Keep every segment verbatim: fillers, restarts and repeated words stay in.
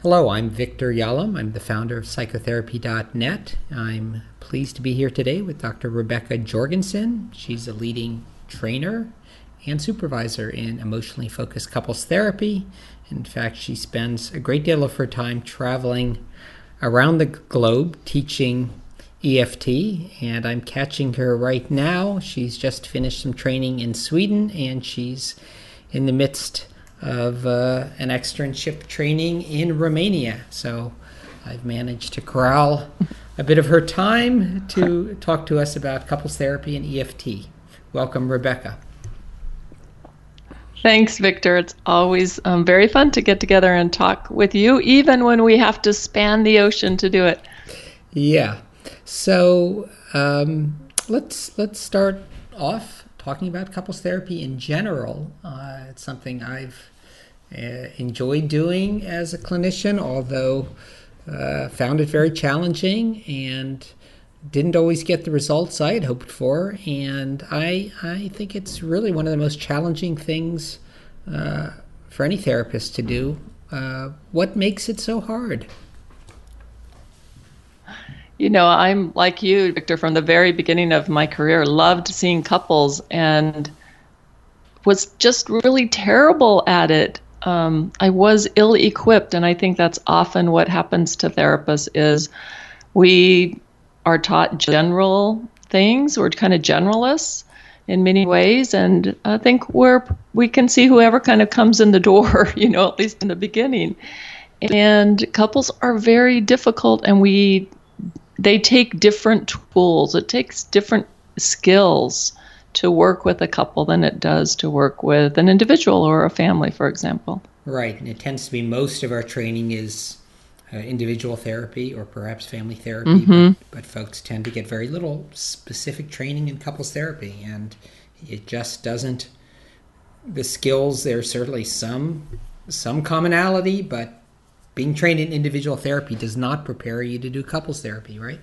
Hello, I'm Victor Yalom. I'm the founder of psychotherapy dot net. I'm pleased to be here today with Doctor Rebecca Jorgensen. She's a leading trainer and supervisor in emotionally focused couples therapy. In fact, she spends a great deal of her time traveling around the globe teaching E F T, and I'm catching her right now. She's just finished some training in Sweden, and she's in the midst of uh, an externship training in Romania. So I've managed to corral a bit of her time to talk to us about couples therapy and E F T. Welcome, Rebecca. Thanks, Victor. It's always um, very fun to get together and talk with you, even when we have to span the ocean to do it. Yeah. So um, let's let's start off talking about couples therapy in general. Uh, it's something I've uh, enjoyed doing as a clinician, although uh, found it very challenging and didn't always get the results I had hoped for. And I I think it's really one of the most challenging things uh, for any therapist to do. Uh, what makes it so hard? You know, I'm like you, Victor, from the very beginning of my career, loved seeing couples and was just really terrible at it. Um, I was ill-equipped, and I think that's often what happens to therapists is we are taught general things. We're kind of generalists in many ways, and I think we're we can see whoever kind of comes in the door, you know, at least in the beginning. And couples are very difficult, and we they take different tools. It takes different skills to work with a couple than it does to work with an individual or a family, for example. Right, and it tends to be most of our training is uh, individual therapy or perhaps family therapy, Mm-hmm. but, but folks tend to get very little specific training in couples therapy, and it just doesn't, the skills, there's certainly some some commonality, but being trained in individual therapy does not prepare you to do couples therapy, right?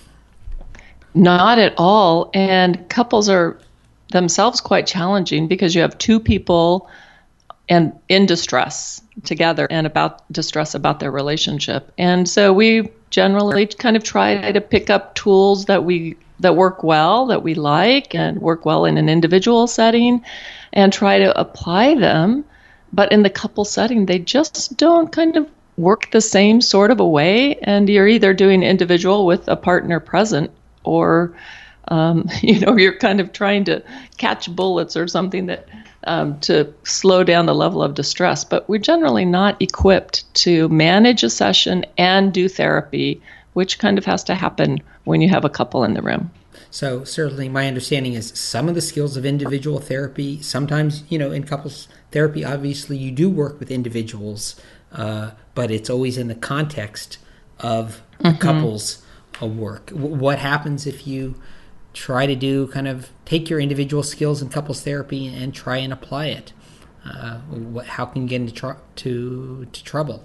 Not at all. And couples are themselves quite challenging because you have two people and in distress together and about distress about their relationship. And so we generally kind of try to pick up tools that we that work well, that we like and work well in an individual setting and try to apply them. But in the couple setting, they just don't kind of work the same sort of a way, and you're either doing individual with a partner present or um, you know, you're kind of trying to catch bullets or something that um, to slow down the level of distress. But we're generally not equipped to manage a session and do therapy, which kind of has to happen when you have a couple in the room. So certainly my understanding is some of the skills of individual therapy, sometimes, you know, in couples therapy, obviously you do work with individuals, uh, but it's always in the context of the Mm-hmm. couple's uh, work. W- what happens if you try to do kind of take your individual skills in couples therapy and try and apply it? Uh, what, how can you get into tr- to, to trouble?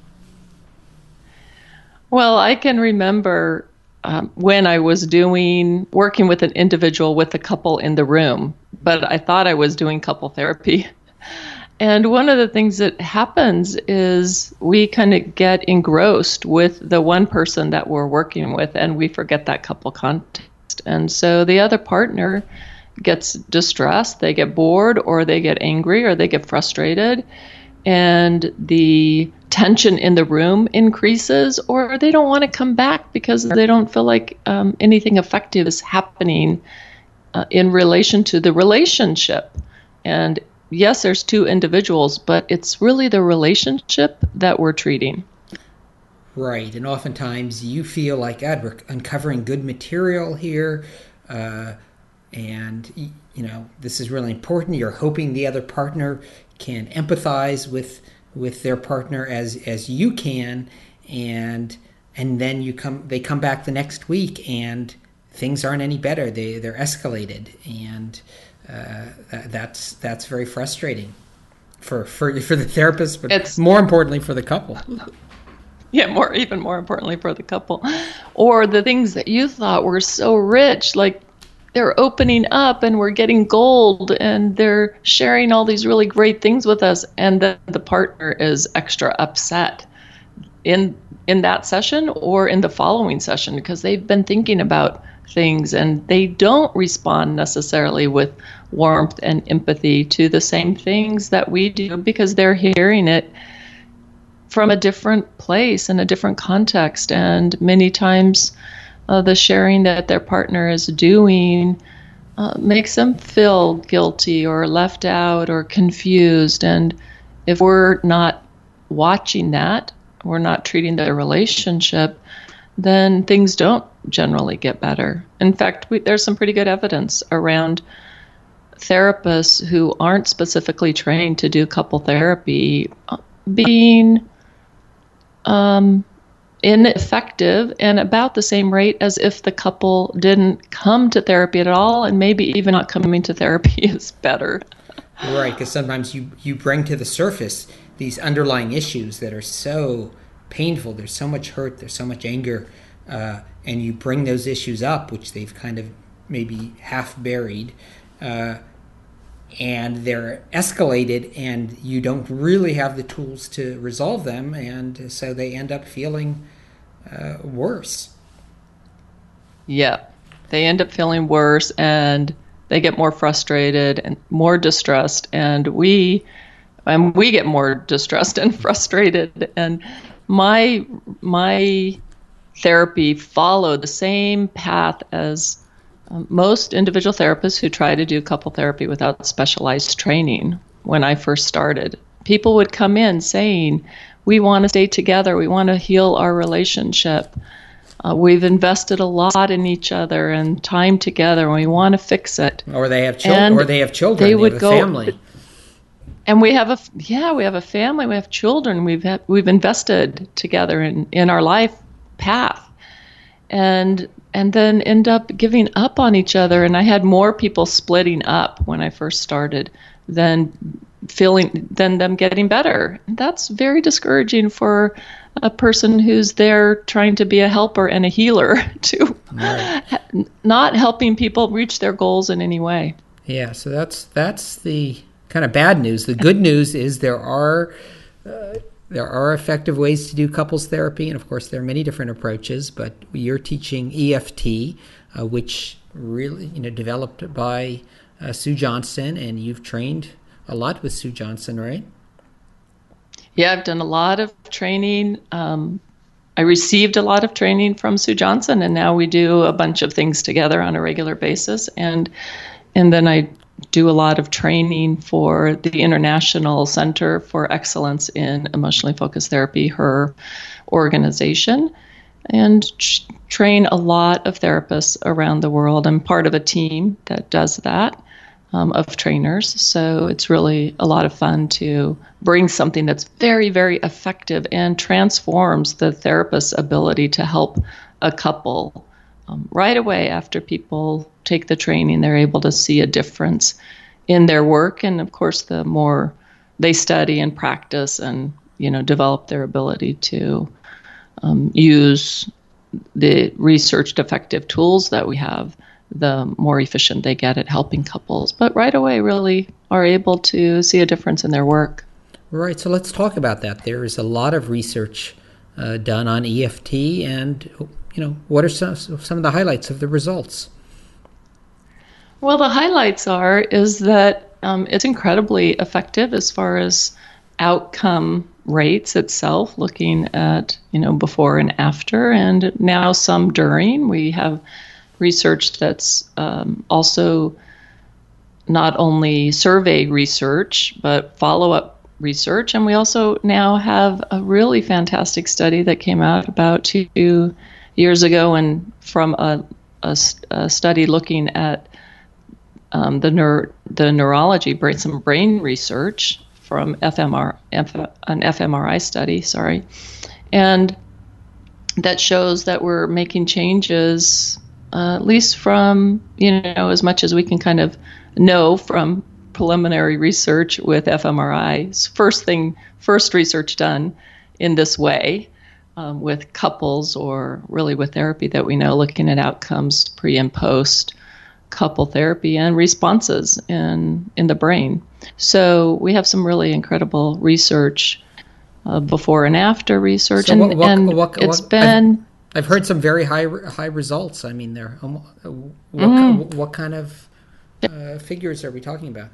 Well, I can remember um, when I was doing, working with an individual with a couple in the room, but I thought I was doing couple therapy. And one of the things that happens is we kind of get engrossed with the one person that we're working with, and we forget that couple context. And so the other partner gets distressed, they get bored, or they get angry, or they get frustrated, and the tension in the room increases, or they don't want to come back because they don't feel like um, anything effective is happening uh, in relation to the relationship. And yes, there's two individuals, but it's really the relationship that we're treating. Right, and oftentimes you feel like, God, we're uncovering good material here, uh, and, you know, this is really important. You're hoping the other partner can empathize with with their partner as as you can, and and then you come they come back the next week and things aren't any better. They they're escalated, and uh, that's that's very frustrating for for for the therapist, but it's, more importantly for the couple. Yeah, more even more importantly for the couple, or the things that you thought were so rich, like they're opening up and we're getting gold and they're sharing all these really great things with us, and then the partner is extra upset in in that session or in the following session, because they've been thinking about things and they don't respond necessarily with warmth and empathy to the same things that we do, because they're hearing it from a different place in a different context. And many times uh, the sharing that their partner is doing uh, makes them feel guilty or left out or confused. And if we're not watching that, we're not treating the relationship, then things don't generally get better. In fact, we, there's some pretty good evidence around therapists who aren't specifically trained to do couple therapy being um, ineffective and about the same rate as if the couple didn't come to therapy at all, and maybe even not coming to therapy is better. Right, because sometimes you, you bring to the surface these underlying issues that are so painful. There's so much hurt, there's so much anger, uh, and you bring those issues up, which they've kind of maybe half buried, uh, and they're escalated, and you don't really have the tools to resolve them, and so they end up feeling uh, worse. Yeah, they end up feeling worse, and they get more frustrated and more distressed, and we and we get more distressed and frustrated. And my my therapy followed the same path as um, most individual therapists who try to do couple therapy without specialized training. When I first started, people would come in saying, "We want to stay together. We want to heal our relationship. Uh, we've invested a lot in each other and time together, and we want to fix it." Or they have children. Or they have children. They, they would have a go, family. And we have a yeah, we have a family. We have children. We've had, we've invested together in, in our life path, and and then end up giving up on each other. And I had more people splitting up when I first started than feeling than them getting better. That's very discouraging for a person who's there trying to be a helper and a healer, to right. not helping people reach their goals in any way. Yeah, so that's that's the kind of bad news. The good news is there are uh, there are effective ways to do couples therapy, and of course there are many different approaches. But you're teaching E F T, uh, which really you know developed by uh, Sue Johnson, and you've trained a lot with Sue Johnson, right? Yeah, I've done a lot of training. Um, I received a lot of training from Sue Johnson, and now we do a bunch of things together on a regular basis. And and then I do a lot of training for the International Center for Excellence in Emotionally Focused Therapy, her organization, and t- train a lot of therapists around the world. I'm part of a team that does that. Um, of trainers. So it's really a lot of fun to bring something that's very, very effective and transforms the therapist's ability to help a couple. Um, right away after people take the training, they're able to see a difference in their work. And of course, the more they study and practice and, you know, develop their ability to um, use the researched effective tools that we have, the more efficient they get at helping couples. But right away really are able to see a difference in their work. Right, so let's talk about that. There is a lot of research uh, done on E F T, and you know, what are some, some of the highlights of the results? Well, the highlights are is that um, it's incredibly effective as far as outcome rates itself, looking at, you know, before and after, and now some during. We have research that's um, also not only survey research, but follow-up research. And we also now have a really fantastic study that came out about two years ago, and from a, a, a study looking at um, the neur- the neurology, brain, some brain research from F M R, F, an fMRI study, sorry, and that shows that we're making changes, Uh, at least from, you know, as much as we can kind of know from preliminary research with fMRI. First thing, first research done in this way um, with couples, or really with therapy that we know, looking at outcomes pre and post couple therapy and responses in, in the brain. So we have some really incredible research uh, before and after research. So and what, what, and what, it's what, been... I've, I've heard some very high high results. I mean, they're what, Mm-hmm. what kind of uh, figures are we talking about?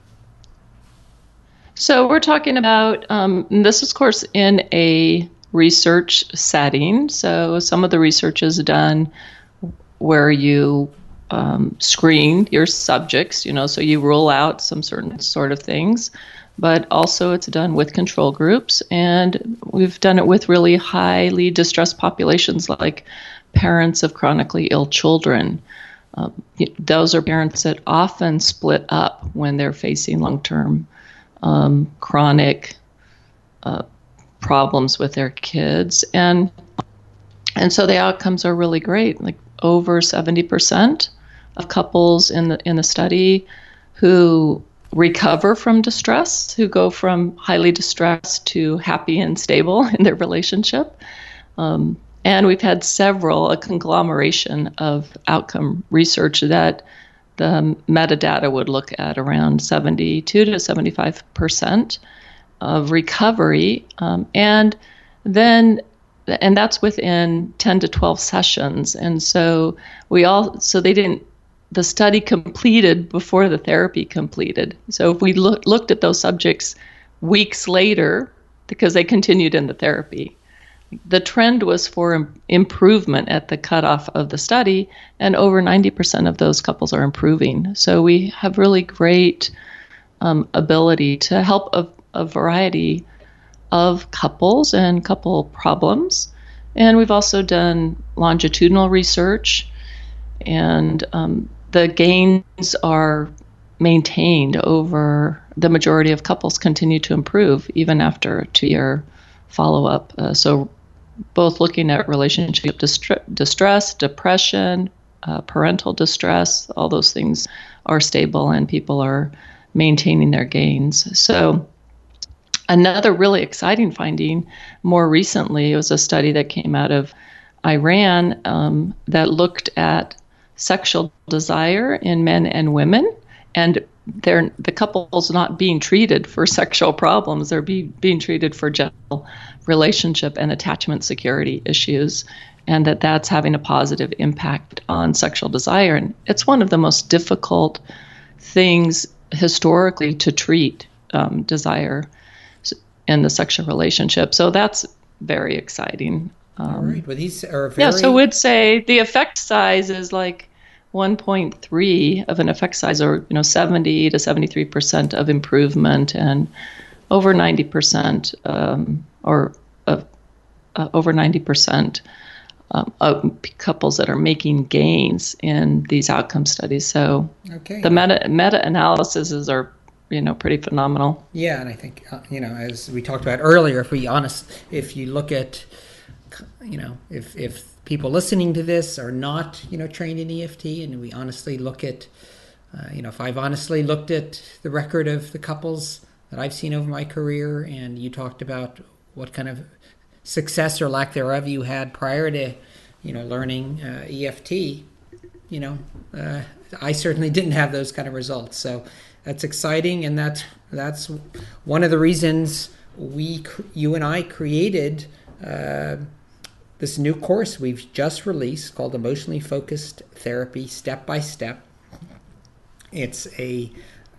So we're talking about, um, this is, of course, in a research setting. So some of the research is done where you um, screen your subjects, you know, so you rule out some certain sort of things, but also it's done with control groups. And we've done it with really highly distressed populations like parents of chronically ill children. Um, those are parents that often split up when they're facing long-term Um, chronic uh, problems with their kids, and and so the outcomes are really great. Like over seventy percent of couples in the in the study who recover from distress, who go from highly distressed to happy and stable in their relationship. Um, and we've had several, a conglomeration of outcome research that the metadata would look at around seventy-two to seventy-five percent of recovery. Um, and then, and that's within ten to twelve sessions. And so we all, so they didn't, the study completed before the therapy completed. So if we look, looked at those subjects weeks later, because they continued in the therapy, the trend was for improvement at the cutoff of the study, and over ninety percent of those couples are improving. So we have really great um, ability to help a, a variety of couples and couple problems. And we've also done longitudinal research, and um, the gains are maintained over the majority of couples continue to improve even after a two-year follow-up. Uh, so both looking at relationship distre- distress, depression, uh, parental distress, all those things are stable and people are maintaining their gains. So another really exciting finding more recently was a study that came out of Iran um, that looked at sexual desire in men and women, and they're the couple's not being treated for sexual problems. They're be, being treated for general relationship and attachment security issues, and that that's having a positive impact on sexual desire. And it's one of the most difficult things historically to treat, um, desire in the sexual relationship. So that's very exciting. Um, All right. Well, these are very... Yeah, so we'd say the effect size is like one point three of an effect size, or you know, seventy to seventy-three percent of improvement, and over ninety percent, um, or uh, uh, over ninety percent um, of couples that are making gains in these outcome studies. So okay. the meta meta analyses are, you know, pretty phenomenal. Yeah, and I think uh, you know, as we talked about earlier, if we honest, if you look at, you know, if if people listening to this are not, you know, trained in E F T, and we honestly look at, uh, you know, if I've honestly looked at the record of the couples that I've seen over my career, and you talked about what kind of success or lack thereof you had prior to, you know, learning uh, E F T, you know, uh, I certainly didn't have those kind of results. So that's exciting, and that's that's one of the reasons we, you and I, created uh, this new course we've just released called Emotionally Focused Therapy Step by Step. It's a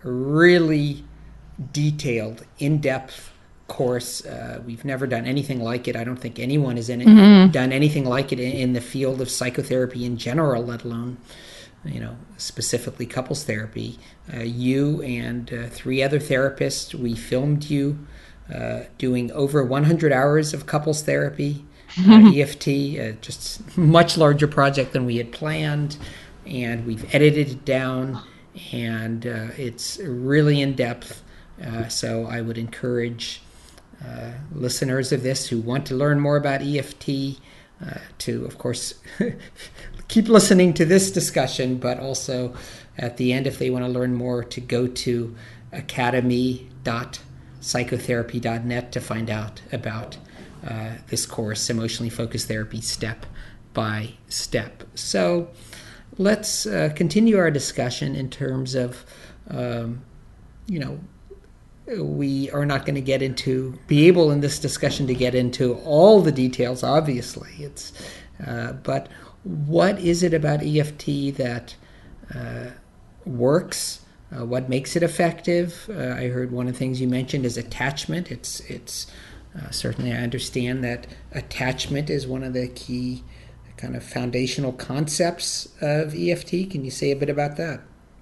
really detailed, in-depth course. Uh, we've never done anything like it. I don't think anyone has in it, mm-hmm. done anything like it in, in the field of psychotherapy in general, let alone, you know, specifically couples therapy. Uh, you and uh, three other therapists, we filmed you uh, doing over one hundred hours of couples therapy, uh, E F T, uh, just much larger project than we had planned, and we've edited it down, and uh, it's really in depth. Uh, so I would encourage uh, listeners of this who want to learn more about E F T uh, to, of course, keep listening to this discussion, but also at the end, if they want to learn more, to go to academy dot psychotherapy dot net to find out about uh, this course, Emotionally Focused Therapy Step by Step. So let's uh, continue our discussion in terms of, um, you know, we are not going to get into, be able in this discussion to get into all the details, obviously. It's, uh, but what is it about E F T that uh, works? Uh, what makes it effective? Uh, I heard one of the things you mentioned is attachment. It's, it's uh, certainly I understand that attachment is one of the key kind of foundational concepts of E F T. Can you say a bit about that?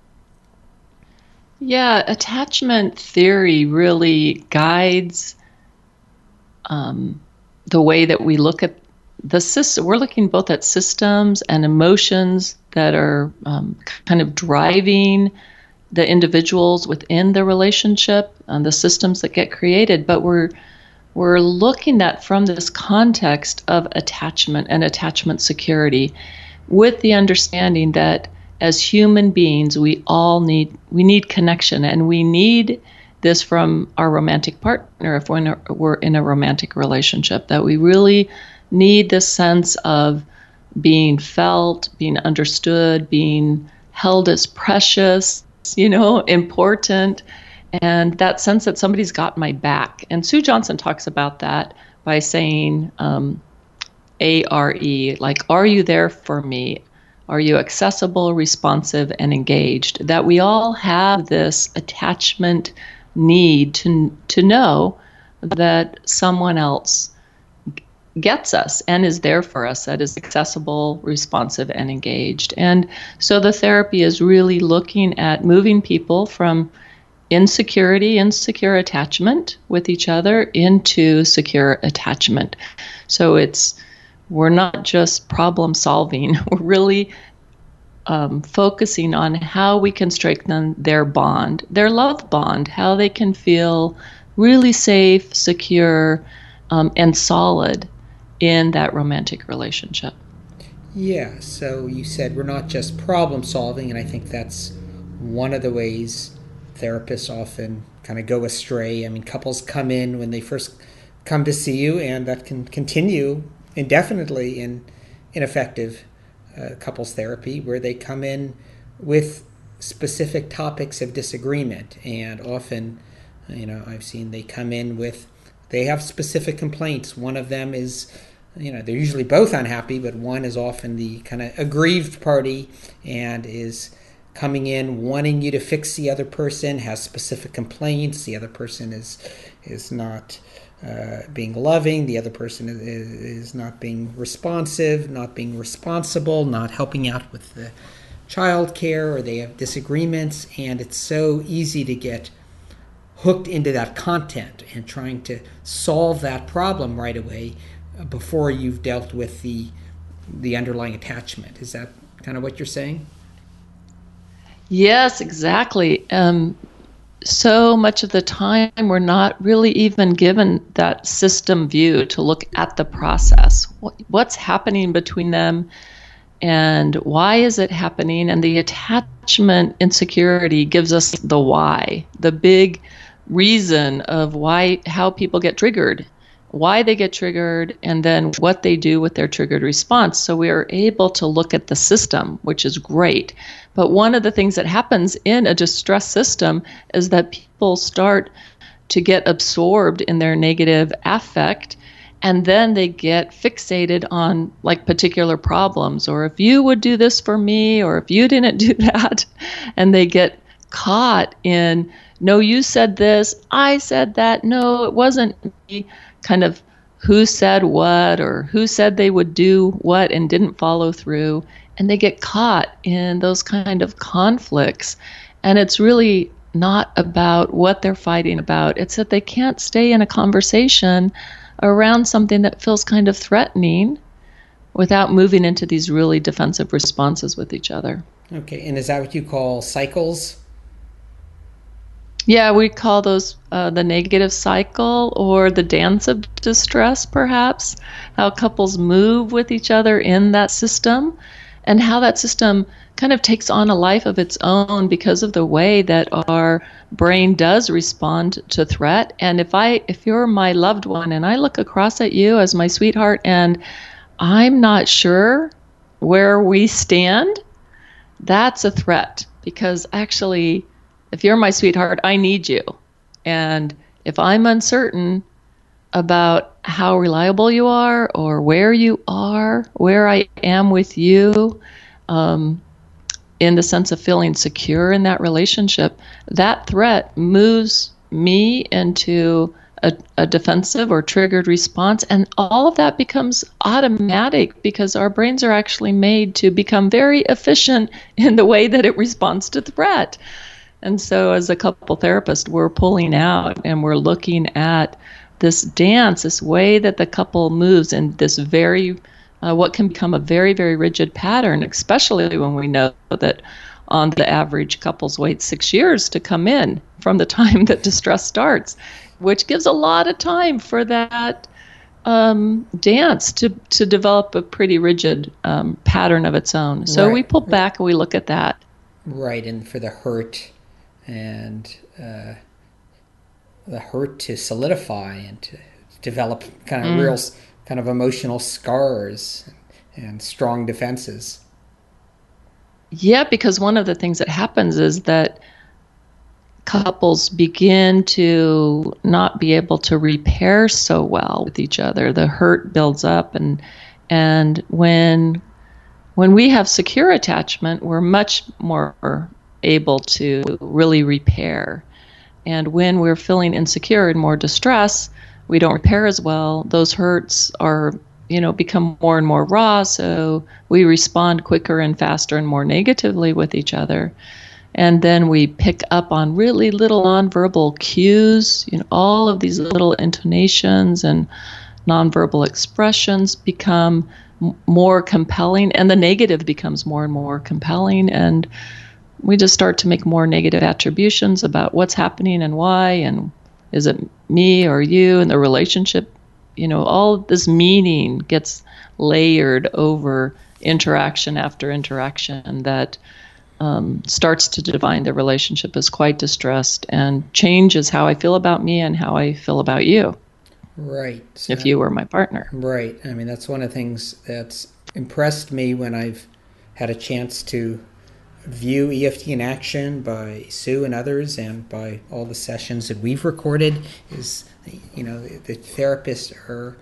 Yeah, attachment theory really guides um, the way that we look at the system. We're looking both at systems and emotions that are um, kind of driving the individuals within the relationship and the systems that get created. But we're we're looking at from this context of attachment and attachment security, with the understanding that as human beings, we all need we need connection, and we need this from our romantic partner if we're in a, we're in a romantic relationship, that we really need this sense of being felt, being understood, being held as precious, you know, important, and that sense that somebody's got my back. And Sue Johnson talks about that by saying um, A R E, like, are you there for me? Are you accessible, responsive, and engaged? That we all have this attachment need to to know that someone else gets us and is there for us, that is accessible, responsive, and engaged. And so the therapy is really looking at moving people from insecurity, insecure attachment with each other into secure attachment. So it's we're not just problem solving, we're really um, focusing on how we can strengthen their bond, their love bond, how they can feel really safe, secure, um, and solid in that romantic relationship. Yeah, so you said we're not just problem solving, and I think that's one of the ways therapists often kind of go astray. I mean, couples come in when they first come to see you, and that can continue indefinitely in ineffective uh, couples therapy, where they come in with specific topics of disagreement. And often, you know, I've seen they come in with, they have specific complaints. One of them is, you know, they're usually both unhappy, but one is often the kind of aggrieved party and is coming in wanting you to fix the other person, has specific complaints. The other person is is not uh, being loving. The other person is, is not being responsive, not being responsible, not helping out with the child care, or they have disagreements. And it's so easy to get hooked into that content and trying to solve that problem right away before you've dealt with the the underlying attachment. Is that kind of what you're saying? Yes, exactly. Um, so much of the time, we're not really even given that system view to look at the process. What, what's happening between them, and why is it happening? And the attachment insecurity gives us the why, the big reason of why, how people get triggered, why they get triggered, and then what they do with their triggered response. So we are able to look at the system, which is great. But one of the things that happens in a distress system is that people start to get absorbed in their negative affect, and then they get fixated on like particular problems, or if you would do this for me, or if you didn't do that, and they get caught in, no, you said this, I said that, no, it wasn't me, kind of who said what, or who said they would do what and didn't follow through. And they get caught in those kind of conflicts. And it's really not about what they're fighting about. It's that they can't stay in a conversation around something that feels kind of threatening without moving into these really defensive responses with each other. Okay, and is that what you call cycles? Yeah, we call those uh, the negative cycle, or the dance of distress, perhaps, how couples move with each other in that system, and how that system kind of takes on a life of its own because of the way that our brain does respond to threat. And if I, if you're my loved one and I look across at you as my sweetheart and I'm not sure where we stand, that's a threat, because actually, if you're my sweetheart, I need you. And if I'm uncertain about how reliable you are or where you are, where I am with you, um, in the sense of feeling secure in that relationship, that threat moves me into a, a defensive or triggered response. And all of that becomes automatic because our brains are actually made to become very efficient in the way that it responds to threat. And so as a couple therapist, we're pulling out and we're looking at this dance, this way that the couple moves in this very, uh, what can become a very, very rigid pattern, especially when we know that on the average couples wait six years to come in from the time that distress starts, which gives a lot of time for that um, dance to, to develop a pretty rigid um, pattern of its own. So Right. we pull back and we look at that. Right, and for the hurt and uh, the hurt to solidify and to develop kind of Mm. real s- kind of emotional scars and strong defenses. Yeah, because one of the things that happens is that couples begin to not be able to repair so well with each other. The hurt builds up, and and when when we have secure attachment, we're much more able to really repair. And when we're feeling insecure and more distress, we don't repair as well. Those hurts are, you know, become more and more raw, so we respond quicker and faster and more negatively with each other. And then we pick up on really little nonverbal cues, you know, all of these little intonations and nonverbal expressions become m- more compelling, and the negative becomes more and more compelling, and we just start to make more negative attributions about what's happening and why, and is it me or you, and the relationship, you know, all of this meaning gets layered over interaction after interaction that um, starts to define the relationship as quite distressed and changes how I feel about me and how I feel about you, Right. So- if you were my partner. Right. I mean, that's one of the things that's impressed me when I've had a chance to view E F T in action by Sue and others, and by all the sessions that we've recorded, is, you know, the therapists are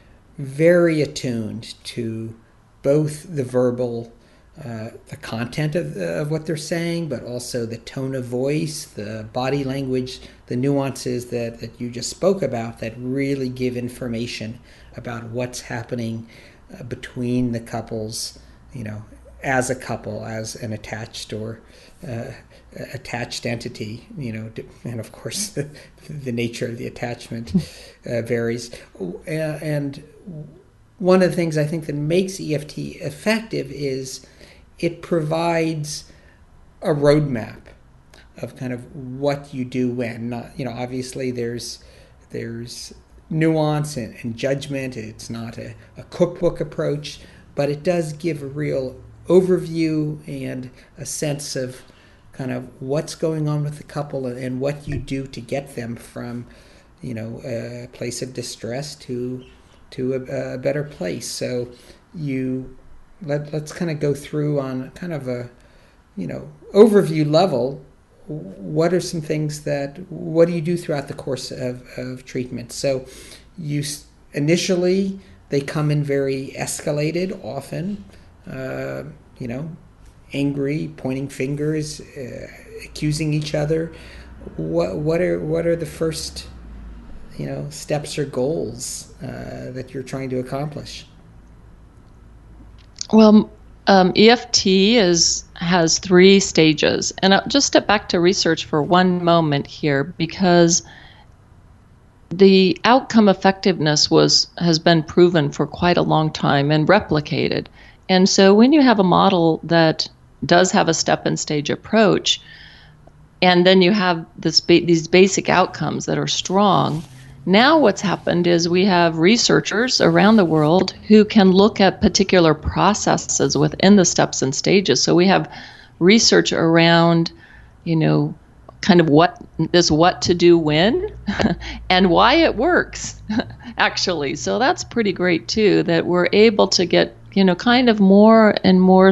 very attuned to both the verbal, uh, the content of, of what they're saying, but also the tone of voice, the body language, the nuances that, that you just spoke about that really give information about what's happening uh, between the couples, you know, as a couple, as an attached or uh, attached entity, you know, and of course the, the nature of the attachment uh, varies. Uh, and one of the things I think that makes E F T effective is it provides a roadmap of kind of what you do when. Not, you know, obviously there's there's nuance and, and judgment. It's not a, a cookbook approach, but it does give a real overview and a sense of kind of what's going on with the couple and what you do to get them from, you know, a place of distress to to a, a better place. So you let, let's kind of go through on kind of a, you know, overview level. What are some things that, what do you do throughout the course of, of treatment? So you initially, they come in very escalated often, uh, you know, angry, pointing fingers, uh, accusing each other. What what are what are the first, you know, steps or goals uh, that you're trying to accomplish? Well, um, E F T is has three stages, and I'll just step back to research for one moment here, because the outcome effectiveness was has been proven for quite a long time and replicated. And so when you have a model that does have a step and stage approach, and then you have this ba- these basic outcomes that are strong, now what's happened is we have researchers around the world who can look at particular processes within the steps and stages. So we have research around, you know, kind of what this what to do when and why it works, actually. So that's pretty great too, that we're able to get, you know, kind of more and more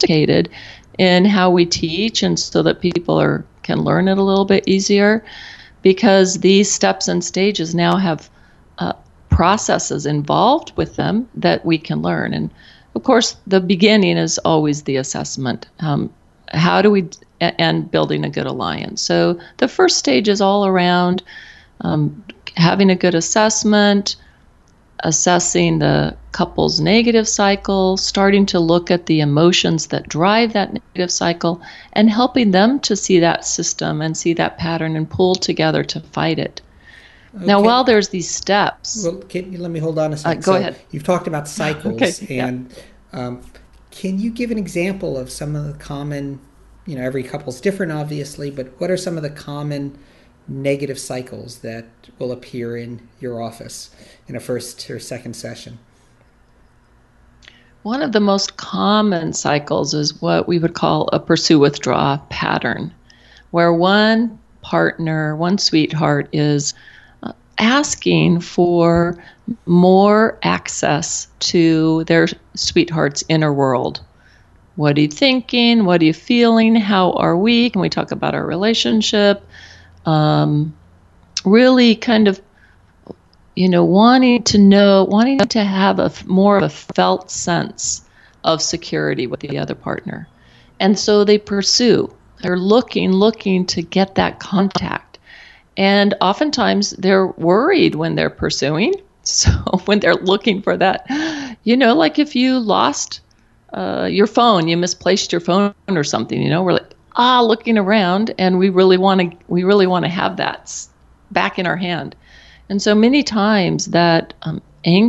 sophisticated in how we teach, and so that people are can learn it a little bit easier. because these steps and stages now have uh, processes involved with them that we can learn. And of course, the beginning is always the assessment. Um, how do we, and building a good alliance. So the first stage is all around um, having a good assessment, assessing the couple's negative cycle, starting to look at the emotions that drive that negative cycle, and helping them to see that system and see that pattern and pull together to fight it. Okay. Now, while there's these steps... Well, can you, let me hold on a second. Uh, go so ahead. You've talked about cycles, okay, and yeah. um, can you give an example of some of the common, you know, every couple's different, obviously, but what are some of the common negative cycles that will appear in your office in a first or second session? One of the most common cycles is what we would call a pursue-withdraw pattern, where one partner, one sweetheart is asking for more access to their sweetheart's inner world. What are you thinking? What are you feeling? How are we? Can we talk about our relationship? Um, really kind of, you know, wanting to know, wanting to have a more of a felt sense of security with the other partner. And so they pursue. They're looking, looking to get that contact. And oftentimes they're worried when they're pursuing. So when they're looking for that, you know, like if you lost uh, your phone, you misplaced your phone or something, you know, we're like, ah, looking around, and we really want to, we really want to have that back in our hand. And so many times that um,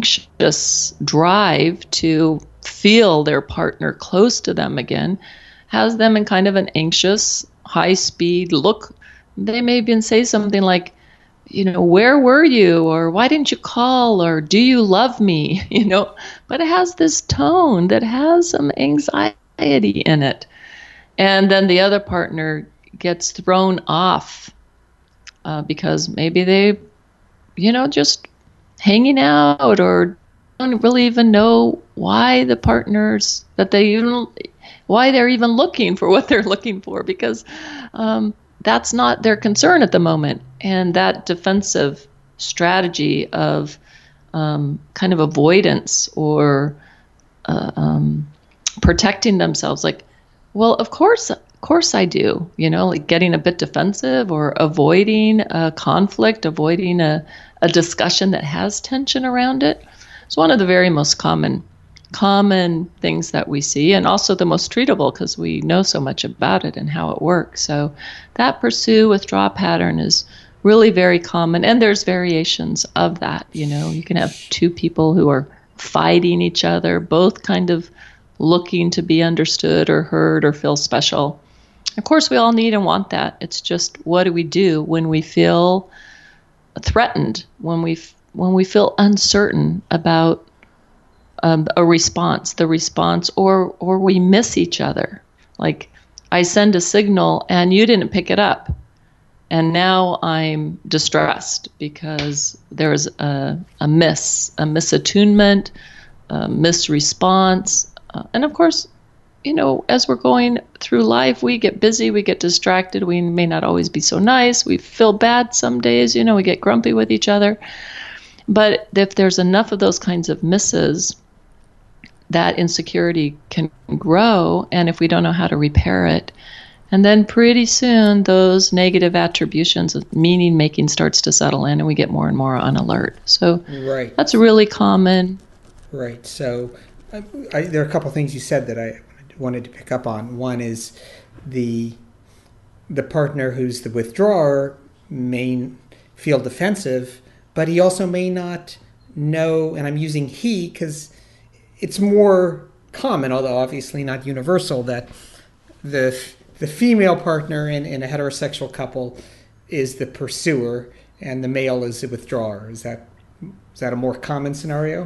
anxious drive to feel their partner close to them again has them in kind of an anxious, high-speed look. They may even say something like, you know, where were you? Or why didn't you call? Or do you love me? You know, but it has this tone that has some anxiety in it. And then the other partner gets thrown off uh, because maybe they, you know, just hanging out or don't really even know why the partners, that they even, why they're even looking for what they're looking for, because um, that's not their concern at the moment. And that defensive strategy of um, kind of avoidance or uh, um, protecting themselves, like, well, of course, of course I do, you know, like getting a bit defensive or avoiding a conflict, avoiding a, a discussion that has tension around it. It's one of the very most common common things that we see, and also the most treatable because we know so much about it and how it works. So that pursue withdraw pattern is really very common, and there's variations of that. You know, you can have two people who are fighting each other, both kind of looking to be understood or heard or feel special. Of course, we all need and want that. It's just, what do we do when we feel threatened, when we when we feel uncertain about Um, a response, the response, or or we miss each other. Like, I send a signal and you didn't pick it up, and now I'm distressed because there's a, a miss, a misattunement, a misresponse. Uh, and of course, you know, as we're going through life, we get busy, we get distracted, we may not always be so nice, we feel bad some days, you know, we get grumpy with each other. But if there's enough of those kinds of misses, that insecurity can grow, and if we don't know how to repair it, and then pretty soon those negative attributions of meaning making starts to settle in, and we get more and more on alert. So right. That's really common. Right. So I, I, there are a couple of things you said that I wanted to pick up on. One is the the partner who's the withdrawer may feel defensive, but he also may not know, and I'm using he because it's more common, although obviously not universal, that the the female partner in, in a heterosexual couple is the pursuer and the male is the withdrawer. Is that is that a more common scenario?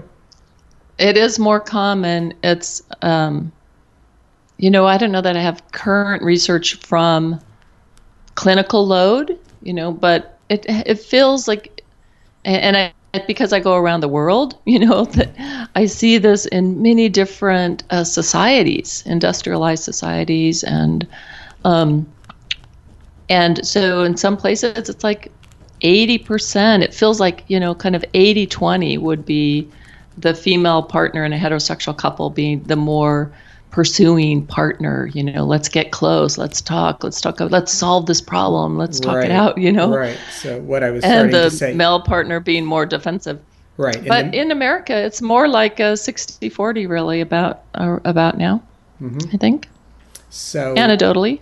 It is more common. It's, um, you know, I don't know that I have current research from clinical load, you know, but it it feels like, and I, because I go around the world, you know, that I see this in many different uh, societies, industrialized societies, and um, and so in some places it's like eighty percent. It feels like, you know, kind of eighty twenty would be the female partner in a heterosexual couple being the more pursuing partner. You know, let's get close, let's talk, let's talk, let's solve this problem, let's talk right. it out, you know. Right. So what I was and starting the to say. male partner being more defensive. Right. And but the, in America, it's more like a sixty forty really about uh, about now, mm-hmm. I think. So anecdotally.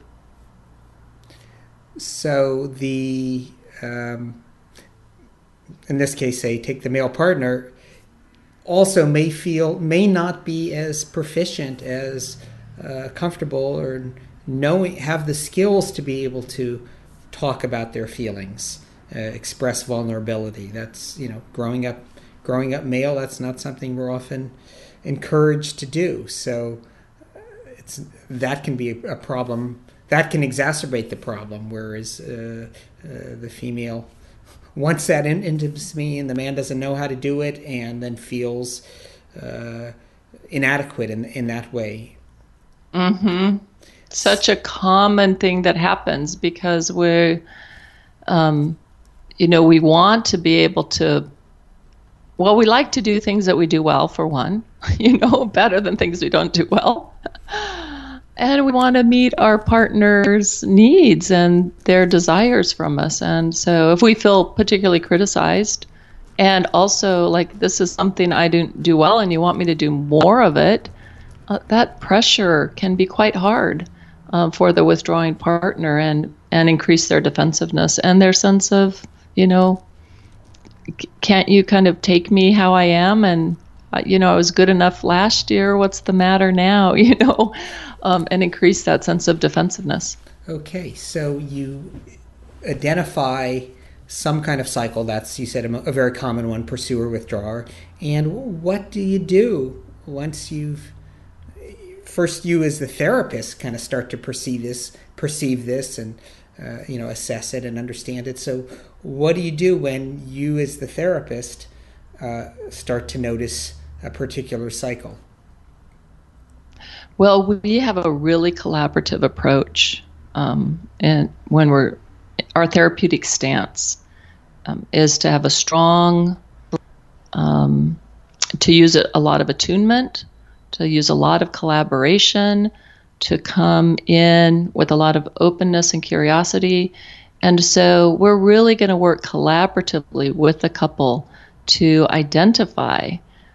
So the, um, in this case, say, take the male partner, also may feel, may not be as proficient, as uh, comfortable, or knowing, have the skills to be able to talk about their feelings, uh, express vulnerability. That's, you know, growing up, growing up male, that's not something we're often encouraged to do. So it's, that can be a, a problem. That can exacerbate the problem, whereas uh, uh, the female wants that in- intimacy and the man doesn't know how to do it, and then feels uh, inadequate in in that way. Mm-hmm. Such a common thing that happens because we're, um, you know, we want to be able to, well, we like to do things that we do well, for one, you know, better than things we don't do well. And we want to meet our partner's needs and their desires from us. And so if we feel particularly criticized, and also like this is something I didn't do well and you want me to do more of it, uh, that pressure can be quite hard um, for the withdrawing partner, and, and increase their defensiveness and their sense of, you know, can't you kind of take me how I am? And, uh, you know, I was good enough last year. What's the matter now? You know? Um, and increase that sense of defensiveness. Okay, so you identify some kind of cycle. That's, you said, a, a very common one, pursuer, withdrawer. And what do you do once you've, first you as the therapist kind of start to perceive this, perceive this and, uh, you know, assess it and understand it. So what do you do when you as the therapist uh, start to notice a particular cycle? Well, we have a really collaborative approach, um, and when we're, our therapeutic stance um, is to have a strong, um, to use a, a lot of attunement, to use a lot of collaboration, to come in with a lot of openness and curiosity. And so we're really going to work collaboratively with the couple to identify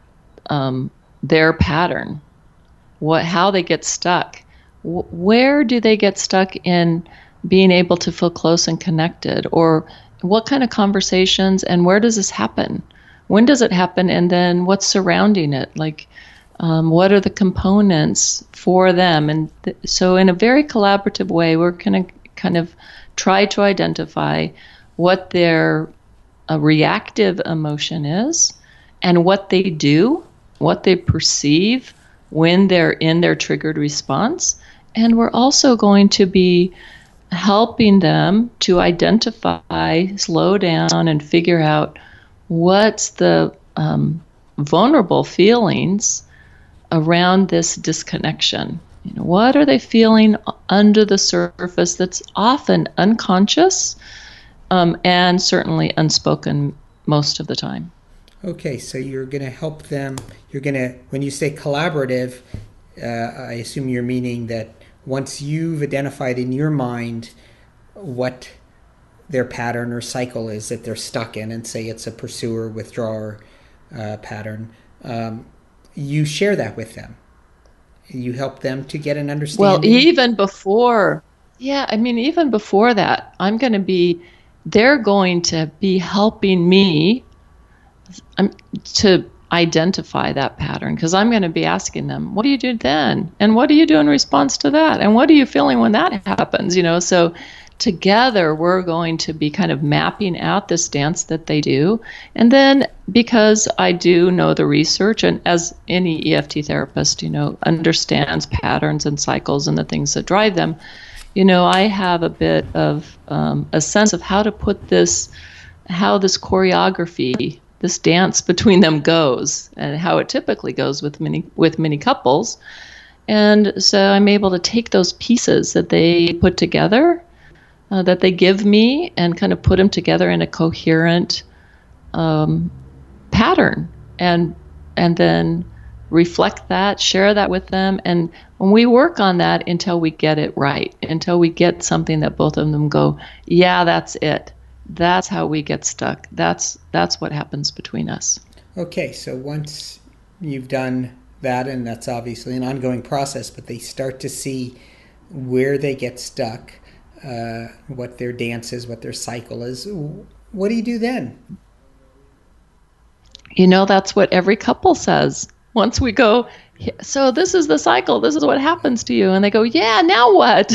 um, their pattern. What, how they get stuck, where do they get stuck in being able to feel close and connected, or what kind of conversations, and where does this happen? When does it happen? And then what's surrounding it? Like, um, what are the components for them? And th- so in a very collaborative way, we're going to kind of try to identify what their uh, reactive emotion is and what they do, what they perceive when they're in their triggered response. And we're also going to be helping them to identify, slow down, and figure out what's the um, vulnerable feelings around this disconnection. You know, what are they feeling under the surface that's often unconscious um, and certainly unspoken most of the time. Okay, so you're going to help them. You're going to, when you say collaborative, uh, I assume you're meaning that once you've identified in your mind what their pattern or cycle is that they're stuck in, and say it's a pursuer withdrawer uh, pattern, um, you share that with them. You help them to get an understanding. Well, even before, yeah, I mean, even before that, I'm going to be, they're going to be helping me um, to identify that pattern, because I'm going to be asking them, what do you do then? And what do you do in response to that? And what are you feeling when that happens? You know, so together we're going to be kind of mapping out this dance that they do. And then because I do know the research, and as any E F T therapist, you know, understands patterns and cycles and the things that drive them, you know, I have a bit of um, a sense of how to put this, how this choreography, this dance between them goes, and how it typically goes with many with many couples. And so I'm able to take those pieces that they put together uh, that they give me and kind of put them together in a coherent um, pattern, and and then reflect that, share that with them. And when we work on that until we get it right, until we get something that both of them go, yeah, that's it. That's how we get stuck. That's that's what happens between us. Okay, so once you've done that, and that's obviously an ongoing process, but they start to see where they get stuck, uh, what their dance is, what their cycle is, what do you do then? You know, that's what every couple says. Once we go, so this is the cycle, this is what happens to you. And they go, yeah, now what?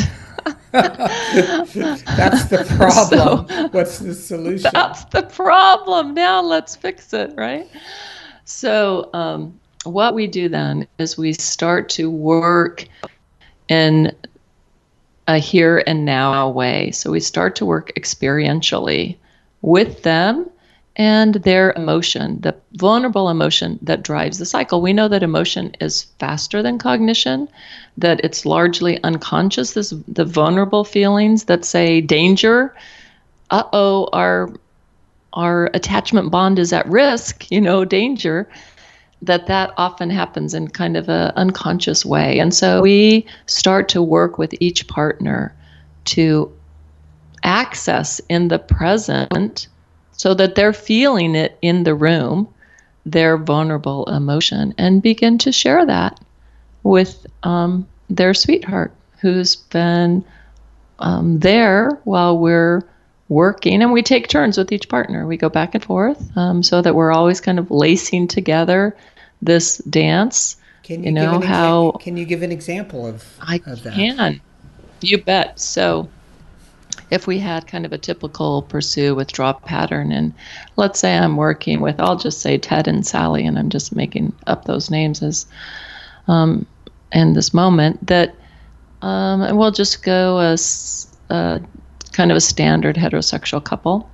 That's the problem. So, what's the solution? That's the problem. Now let's fix it, right? So um, what we do then is we start to work in a here and now way. So we start to work experientially with them and their emotion, the vulnerable emotion that drives the cycle. We know that emotion is faster than cognition, that it's largely unconscious. This, the vulnerable feelings that say danger, uh-oh, our, our attachment bond is at risk, you know, danger, that that often happens in kind of an unconscious way. And so we start to work with each partner to access in the present so that they're feeling it in the room, their vulnerable emotion, and begin to share that with um, their sweetheart who's been um, there while we're working. And we take turns with each partner. We go back and forth um, so that we're always kind of lacing together this dance. Can you, you know give an how exa- Can you give an example of, I of that? can. You bet. So if we had kind of a typical pursue withdraw pattern, and let's say I'm working with, I'll just say Ted and Sally, and I'm just making up those names as um, in this moment, that um, and we'll just go as a, kind of a standard heterosexual couple,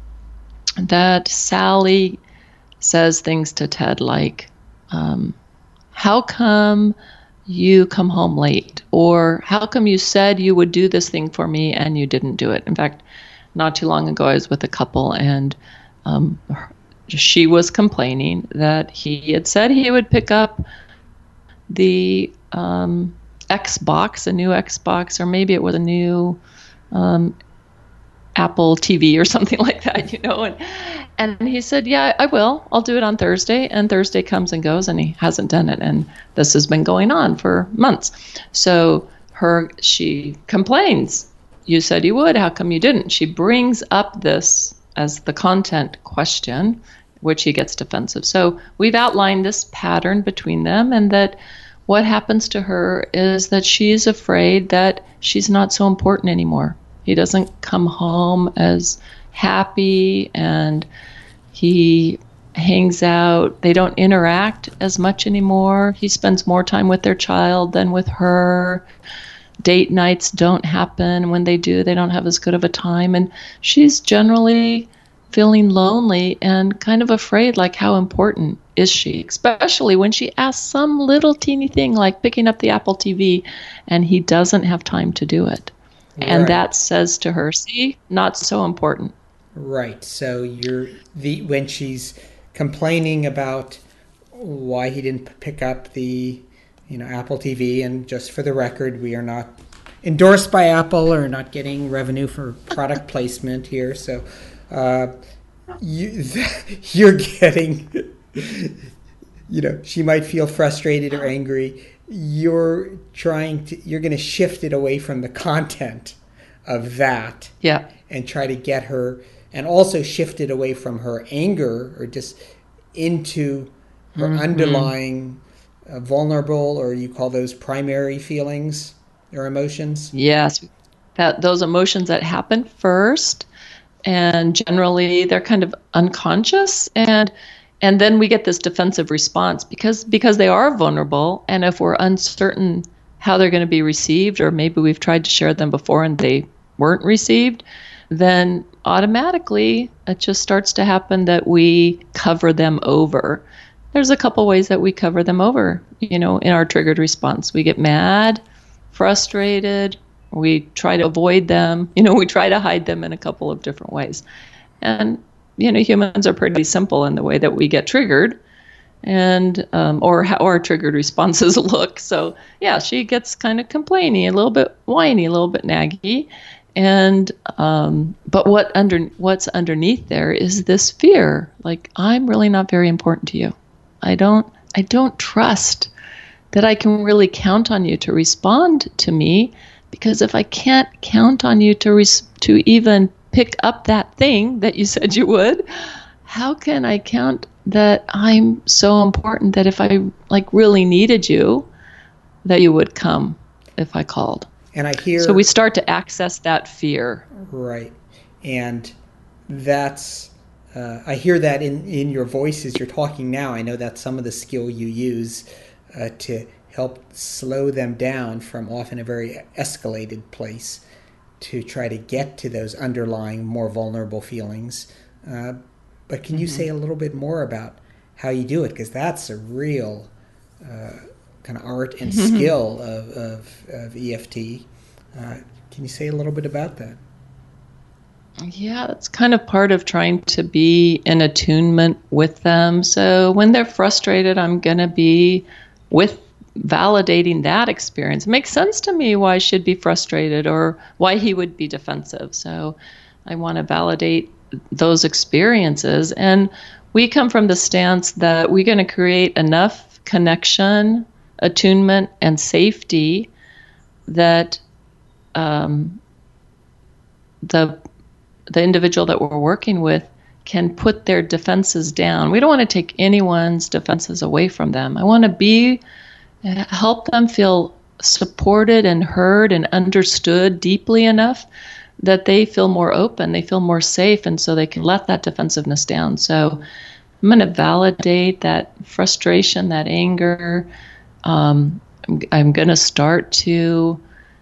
that Sally says things to Ted like, um, how come you come home late? Or how come you said you would do this thing for me and you didn't do it? In fact, not too long ago, I was with a couple, and um, she was complaining that he had said he would pick up the um, Xbox, a new Xbox, or maybe it was a new um, Apple T V or something like that, you know, and and he said, yeah, I will. I'll do it on Thursday. And Thursday comes and goes, and he hasn't done it. And this has been going on for months. So her, she complains. You said you would. How come you didn't? She brings up this as the content question, which he gets defensive. So we've outlined this pattern between them, and that what happens to her is that she's afraid that she's not so important anymore. He doesn't come home as happy, and he hangs out. They don't interact as much anymore. He spends more time with their child than with her. Date nights don't happen. When they do, they don't have as good of a time. And she's generally feeling lonely and kind of afraid, like, how important is she? Especially when she asks some little teeny thing like picking up the Apple T V, and he doesn't have time to do it. And right. That says to her, see, not so important. Right. So you're the when she's complaining about why he didn't pick up the, you know, Apple T V, and just for the record, we are not endorsed by Apple or not getting revenue for product placement here. So uh, you you're getting, you know, she might feel frustrated or angry. You're trying to you're going to shift it away from the content of that, yeah, and try to get her, and also shift it away from her anger or just into her mm-hmm. underlying uh, vulnerable, or you call those primary feelings or emotions. Yes, that those emotions that happen first, and generally they're kind of unconscious, and and then we get this defensive response because because they are vulnerable, and if we're uncertain how they're going to be received, or maybe we've tried to share them before and they weren't received, then automatically it just starts to happen that we cover them over. There's a couple ways that we cover them over, you know, in our triggered response. We get mad, frustrated, We try to avoid them. You know, we try to hide them in a couple of different ways. And, you know, humans are pretty simple in the way that we get triggered and um, or how our triggered responses look. So, yeah, she gets kind of complainy, a little bit whiny, a little bit naggy. And um, but what under what's underneath there is this fear, like, I'm really not very important to you. I don't I don't trust that I can really count on you to respond to me, because if I can't count on you to res- to even pick up that thing that you said you would, how can I count that I'm so important that if I like really needed you, that you would come if I called? And I hear... So we start to access that fear. Right. And that's... Uh, I hear that in, in your voice as you're talking now. I know that's some of the skill you use uh, to help slow them down from often a very escalated place to try to get to those underlying more vulnerable feelings. Uh, but can you mm-hmm. say a little bit more about how you do it? Because that's a real uh, kind of art and mm-hmm. skill of, of, of E F T. Uh, can you say a little bit about that? Yeah, that's kind of part of trying to be in attunement with them. So when they're frustrated, I'm going to be with validating that experience. It makes sense to me why I should be frustrated or why he would be defensive. So I want to validate those experiences. And we come from the stance that we're going to create enough connection, attunement, and safety that um, the the individual that we're working with can put their defenses down. We don't want to take anyone's defenses away from them. I want to be, help them feel supported and heard and understood deeply enough that they feel more open, they feel more safe, and so they can let that defensiveness down. So I'm going to validate that frustration, that anger. Um, I'm, I'm going to start to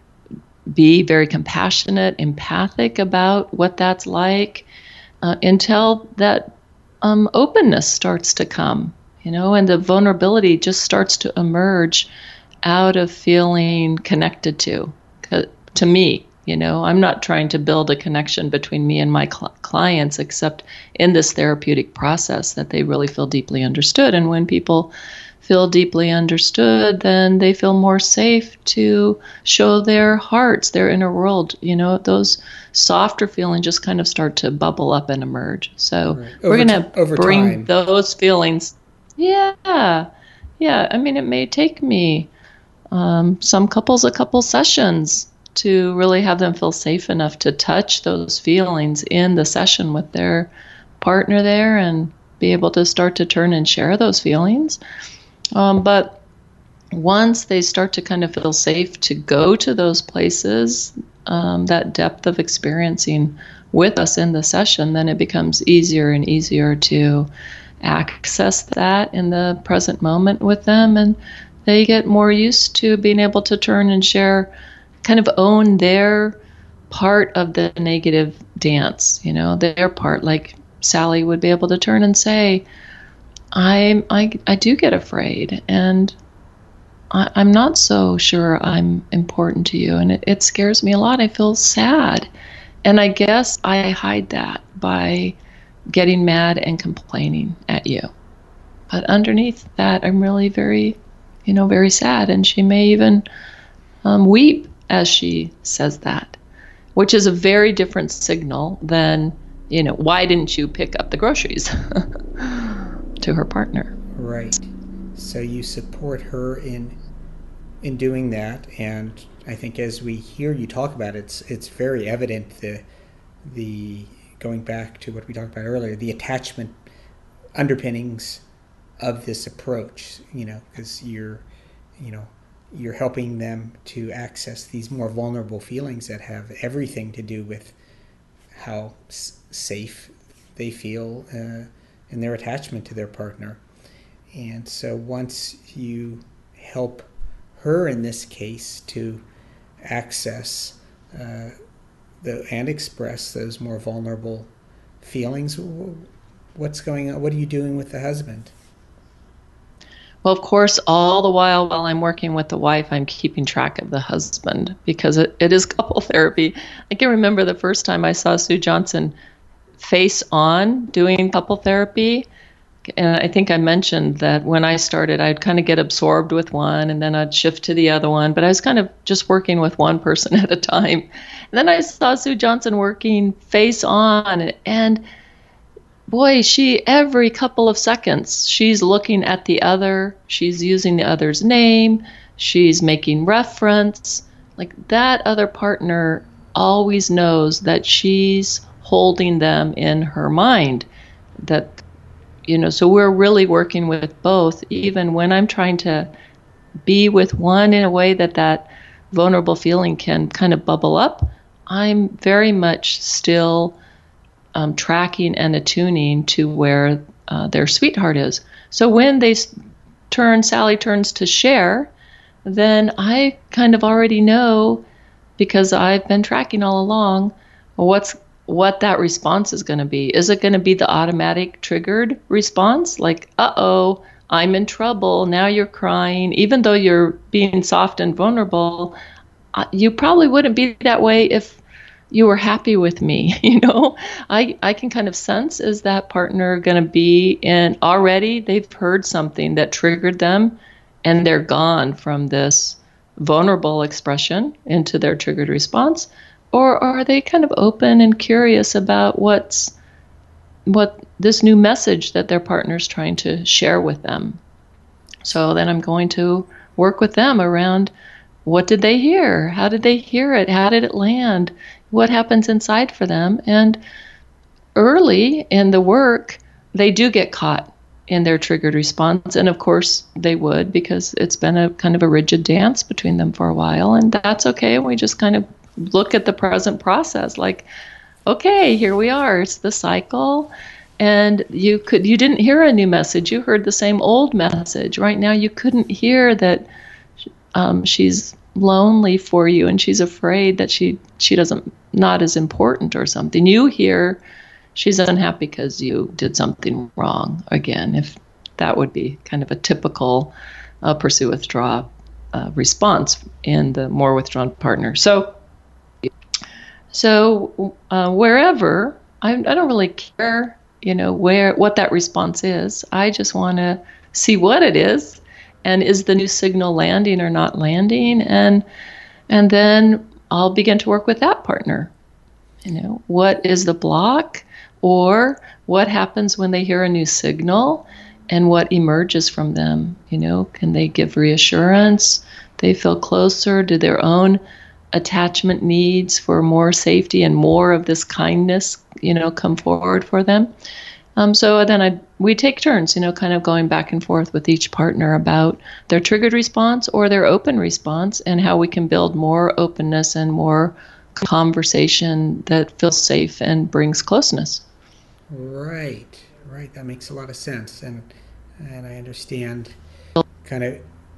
be very compassionate, empathic about what that's like uh, until that um, openness starts to come, you know, and the vulnerability just starts to emerge out of feeling connected to, to me. You know, I'm not trying to build a connection between me and my cl- clients, except in this therapeutic process that they really feel deeply understood. And when people feel deeply understood, then they feel more safe to show their hearts, their inner world. You know, those softer feelings just kind of start to bubble up and emerge. So right. we're going to bring time. those feelings. Yeah. Yeah. I mean, it may take me um, some couples, a couple sessions to really have them feel safe enough to touch those feelings in the session with their partner there and be able to start to turn and share those feelings. Um, but once they start to kind of feel safe to go to those places, um, that depth of experiencing with us in the session, then it becomes easier and easier to access that in the present moment with them. And they get more used to being able to turn and share, kind of own their part of the negative dance, you know, their part. Like Sally would be able to turn and say, I I I do get afraid, and I, I'm not so sure I'm important to you, and it, it scares me a lot. I feel sad, and I guess I hide that by getting mad and complaining at you. But underneath that, I'm really very, you know, very sad, and she may even um, weep as she says that, which is a very different signal than, you know, why didn't you pick up the groceries? To her partner. Right. So you support her in in doing that, and I think as we hear you talk about it, it's it's very evident the the going back to what we talked about earlier, the attachment underpinnings of this approach, you know, because you're you know you're helping them to access these more vulnerable feelings that have everything to do with how s- safe they feel uh, in their attachment to their partner. And so once you help her in this case to access uh, the, and express those more vulnerable feelings, what's going on? What are you doing with the husband? Well, of course, all the while while I'm working with the wife, I'm keeping track of the husband because it, it is couple therapy. I can remember the first time I saw Sue Johnson face on doing couple therapy. And I think I mentioned that when I started, I'd kind of get absorbed with one and then I'd shift to the other one. But I was kind of just working with one person at a time. And then I saw Sue Johnson working face on. And boy, she, every couple of seconds, she's looking at the other. She's using the other's name. She's making reference. Like that other partner always knows that she's holding them in her mind. That You know, so we're really working with both, even when I'm trying to be with one in a way that that vulnerable feeling can kind of bubble up. I'm very much still um, tracking and attuning to where uh, their sweetheart is. So when they s- turn, Sally turns to share, then I kind of already know, because I've been tracking all along, what's what that response is going to be. Is it going to be the automatic triggered response? Like, uh-oh, I'm in trouble. Now you're crying. Even though you're being soft and vulnerable, uh, you probably wouldn't be that way if you were happy with me. You know, I, I can kind of sense, is that partner going to be in already, they've heard something that triggered them and they're gone from this vulnerable expression into their triggered response? Or are they kind of open and curious about what's what this new message that their partner's trying to share with them? So then I'm going to work with them around, what did they hear? How did they hear it? How did it land? What happens inside for them? And early in the work, they do get caught in their triggered response. And of course they would, because it's been a kind of a rigid dance between them for a while. And that's okay. We just kind of look at the present process like, okay, here we are. It's the cycle. And you could you didn't hear a new message. You heard the same old message. Right now you couldn't hear that um, she's lonely for you and she's afraid that she she doesn't not as important or something. You hear she's unhappy because you did something wrong again, if that would be kind of a typical uh, pursue withdraw uh, response in the more withdrawn partner. So So uh, wherever, I, I don't really care, you know, where what that response is. I just want to see what it is, and is the new signal landing or not landing, and and then I'll begin to work with that partner. You know, what is the block, or what happens when they hear a new signal, and what emerges from them? You know, can they give reassurance? They feel closer to their own attachment needs for more safety and more of this kindness, you know, come forward for them. Um, so then I, we take turns, you know, kind of going back and forth with each partner about their triggered response or their open response, and how we can build more openness and more conversation that feels safe and brings closeness. Right, right. That makes a lot of sense. And, and I understand kind of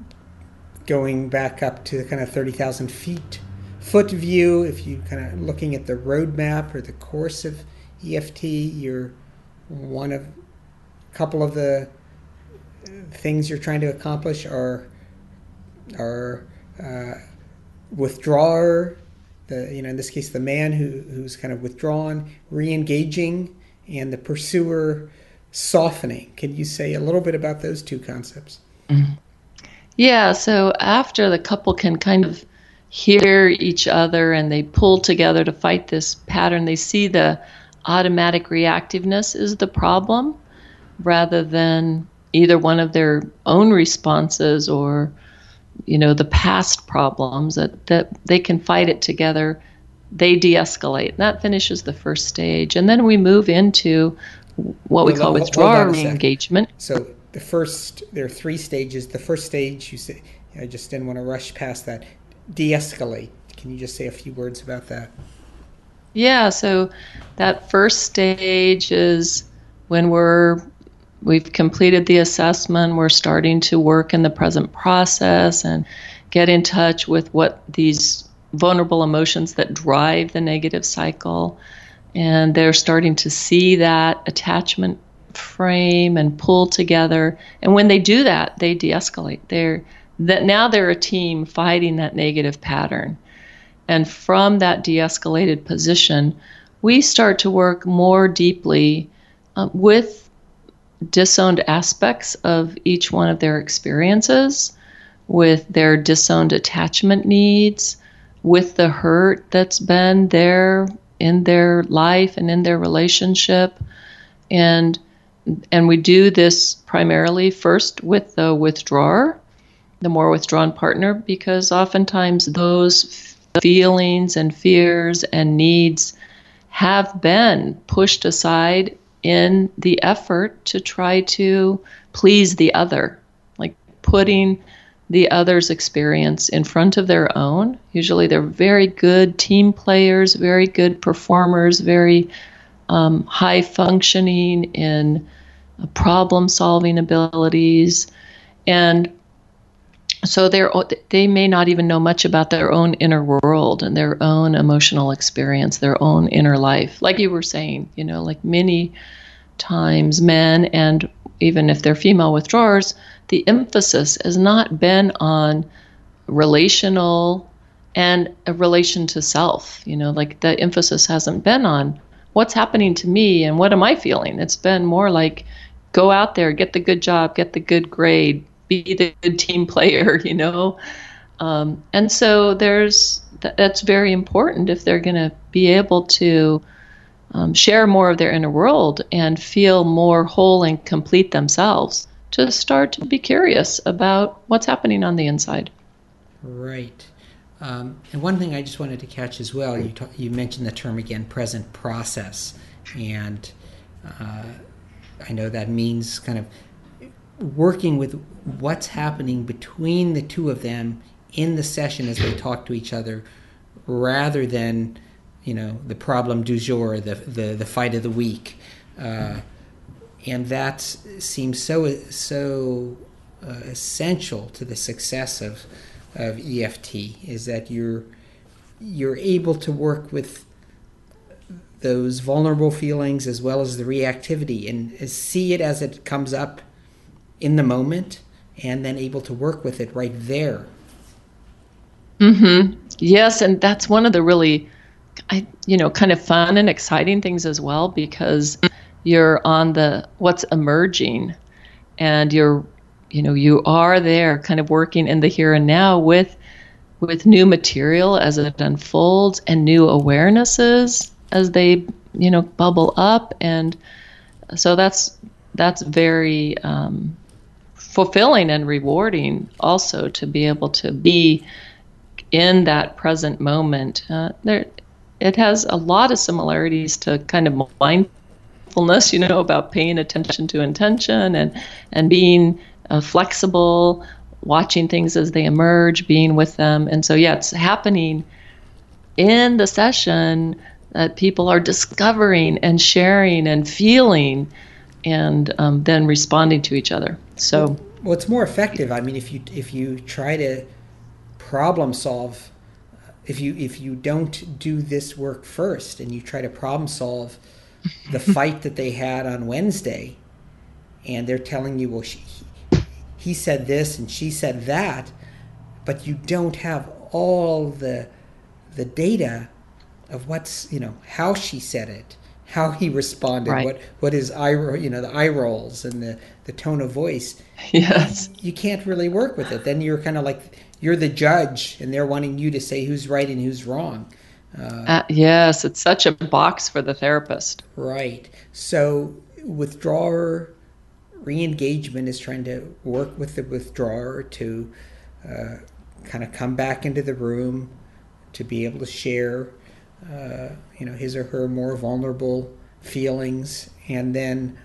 going back up to the kind of thirty thousand feet foot view. If you kind of looking at the roadmap or the course of E F T, you're one of a couple of the things you're trying to accomplish are are uh, withdrawer, the you know in this case the man who who's kind of withdrawn, re-engaging, and the pursuer softening. Can you say a little bit about those two concepts? Mm-hmm. Yeah, so after the couple can kind of hear each other and they pull together to fight this pattern, they see the automatic reactiveness is the problem, rather than either one of their own responses or, you know, the past problems, that, that they can fight it together. They de-escalate. And that finishes the first stage. And then we move into what we Well, call hold- withdrawal hold on a second. re-engagement. So the first, there are three stages. The first stage, you say, I just didn't want to rush past that. De-escalate. Can you just say a few words about that? Yeah, so that first stage is when we're we've completed the assessment, we're starting to work in the present process and get in touch with what these vulnerable emotions that drive the negative cycle. And they're starting to see that attachment frame and pull together. And when they do that, they de-escalate. They're that now they're a team fighting that negative pattern. And from that de-escalated position, we start to work more deeply uh, with disowned aspects of each one of their experiences, with their disowned attachment needs, with the hurt that's been there in their life and in their relationship. And and we do this primarily first with the withdrawer, the more withdrawn partner, because oftentimes those feelings and fears and needs have been pushed aside in the effort to try to please the other, like putting the other's experience in front of their own. Usually they're very good team players, very good performers, very um, high functioning in uh, problem solving abilities. And so they're, they may not even know much about their own inner world and their own emotional experience, their own inner life. Like you were saying, you know, like many times men, and even if they're female withdrawers, the emphasis has not been on relational and a relation to self. You know, like the emphasis hasn't been on what's happening to me and what am I feeling. It's been more like go out there, get the good job, get the good grade, be the good team player, you know. Um, and so there's th- that's very important if they're going to be able to um, share more of their inner world and feel more whole and complete themselves, to start to be curious about what's happening on the inside. Right. Um, and one thing I just wanted to catch as well, you ta- you mentioned the term again, present process. And uh, I know that means kind of working with what's happening between the two of them in the session as they talk to each other, rather than, you know, the problem du jour, the the, the fight of the week. Uh, and that seems so so uh, essential to the success of of E F T, is that you're you're able to work with those vulnerable feelings as well as the reactivity, and see it as it comes up in the moment, and then able to work with it right there. Mm-hmm. Yes, and that's one of the really, I you know, kind of fun and exciting things as well, because you're on the what's emerging, and you're, you know, you are there kind of working in the here and now with with new material as it unfolds and new awarenesses as they, you know, bubble up. And so that's that's very um, fulfilling and rewarding also, to be able to be in that present moment. Uh, there, it has a lot of similarities to kind of mindfulness, you know, about paying attention to intention and and being uh, flexible, watching things as they emerge, being with them. And so, yeah, it's happening in the session that people are discovering and sharing and feeling, and um, then responding to each other. So, well, well, it's more effective. I mean, if you if you try to problem solve, if you if you don't do this work first and you try to problem solve the fight that they had on Wednesday, and they're telling you, well, she, he said this and she said that, but you don't have all the the data of what's, you know, how she said it, how he responded, right. what what his eye, you know, the eye rolls and the the tone of voice. Yes, you can't really work with it. Then you're kind of like, you're the judge, and they're wanting you to say who's right and who's wrong. Uh, uh, yes, it's such a box for the therapist. Right. So withdrawer re-engagement is trying to work with the withdrawer to uh, kind of come back into the room, to be able to share, uh, you know, his or her more vulnerable feelings, and then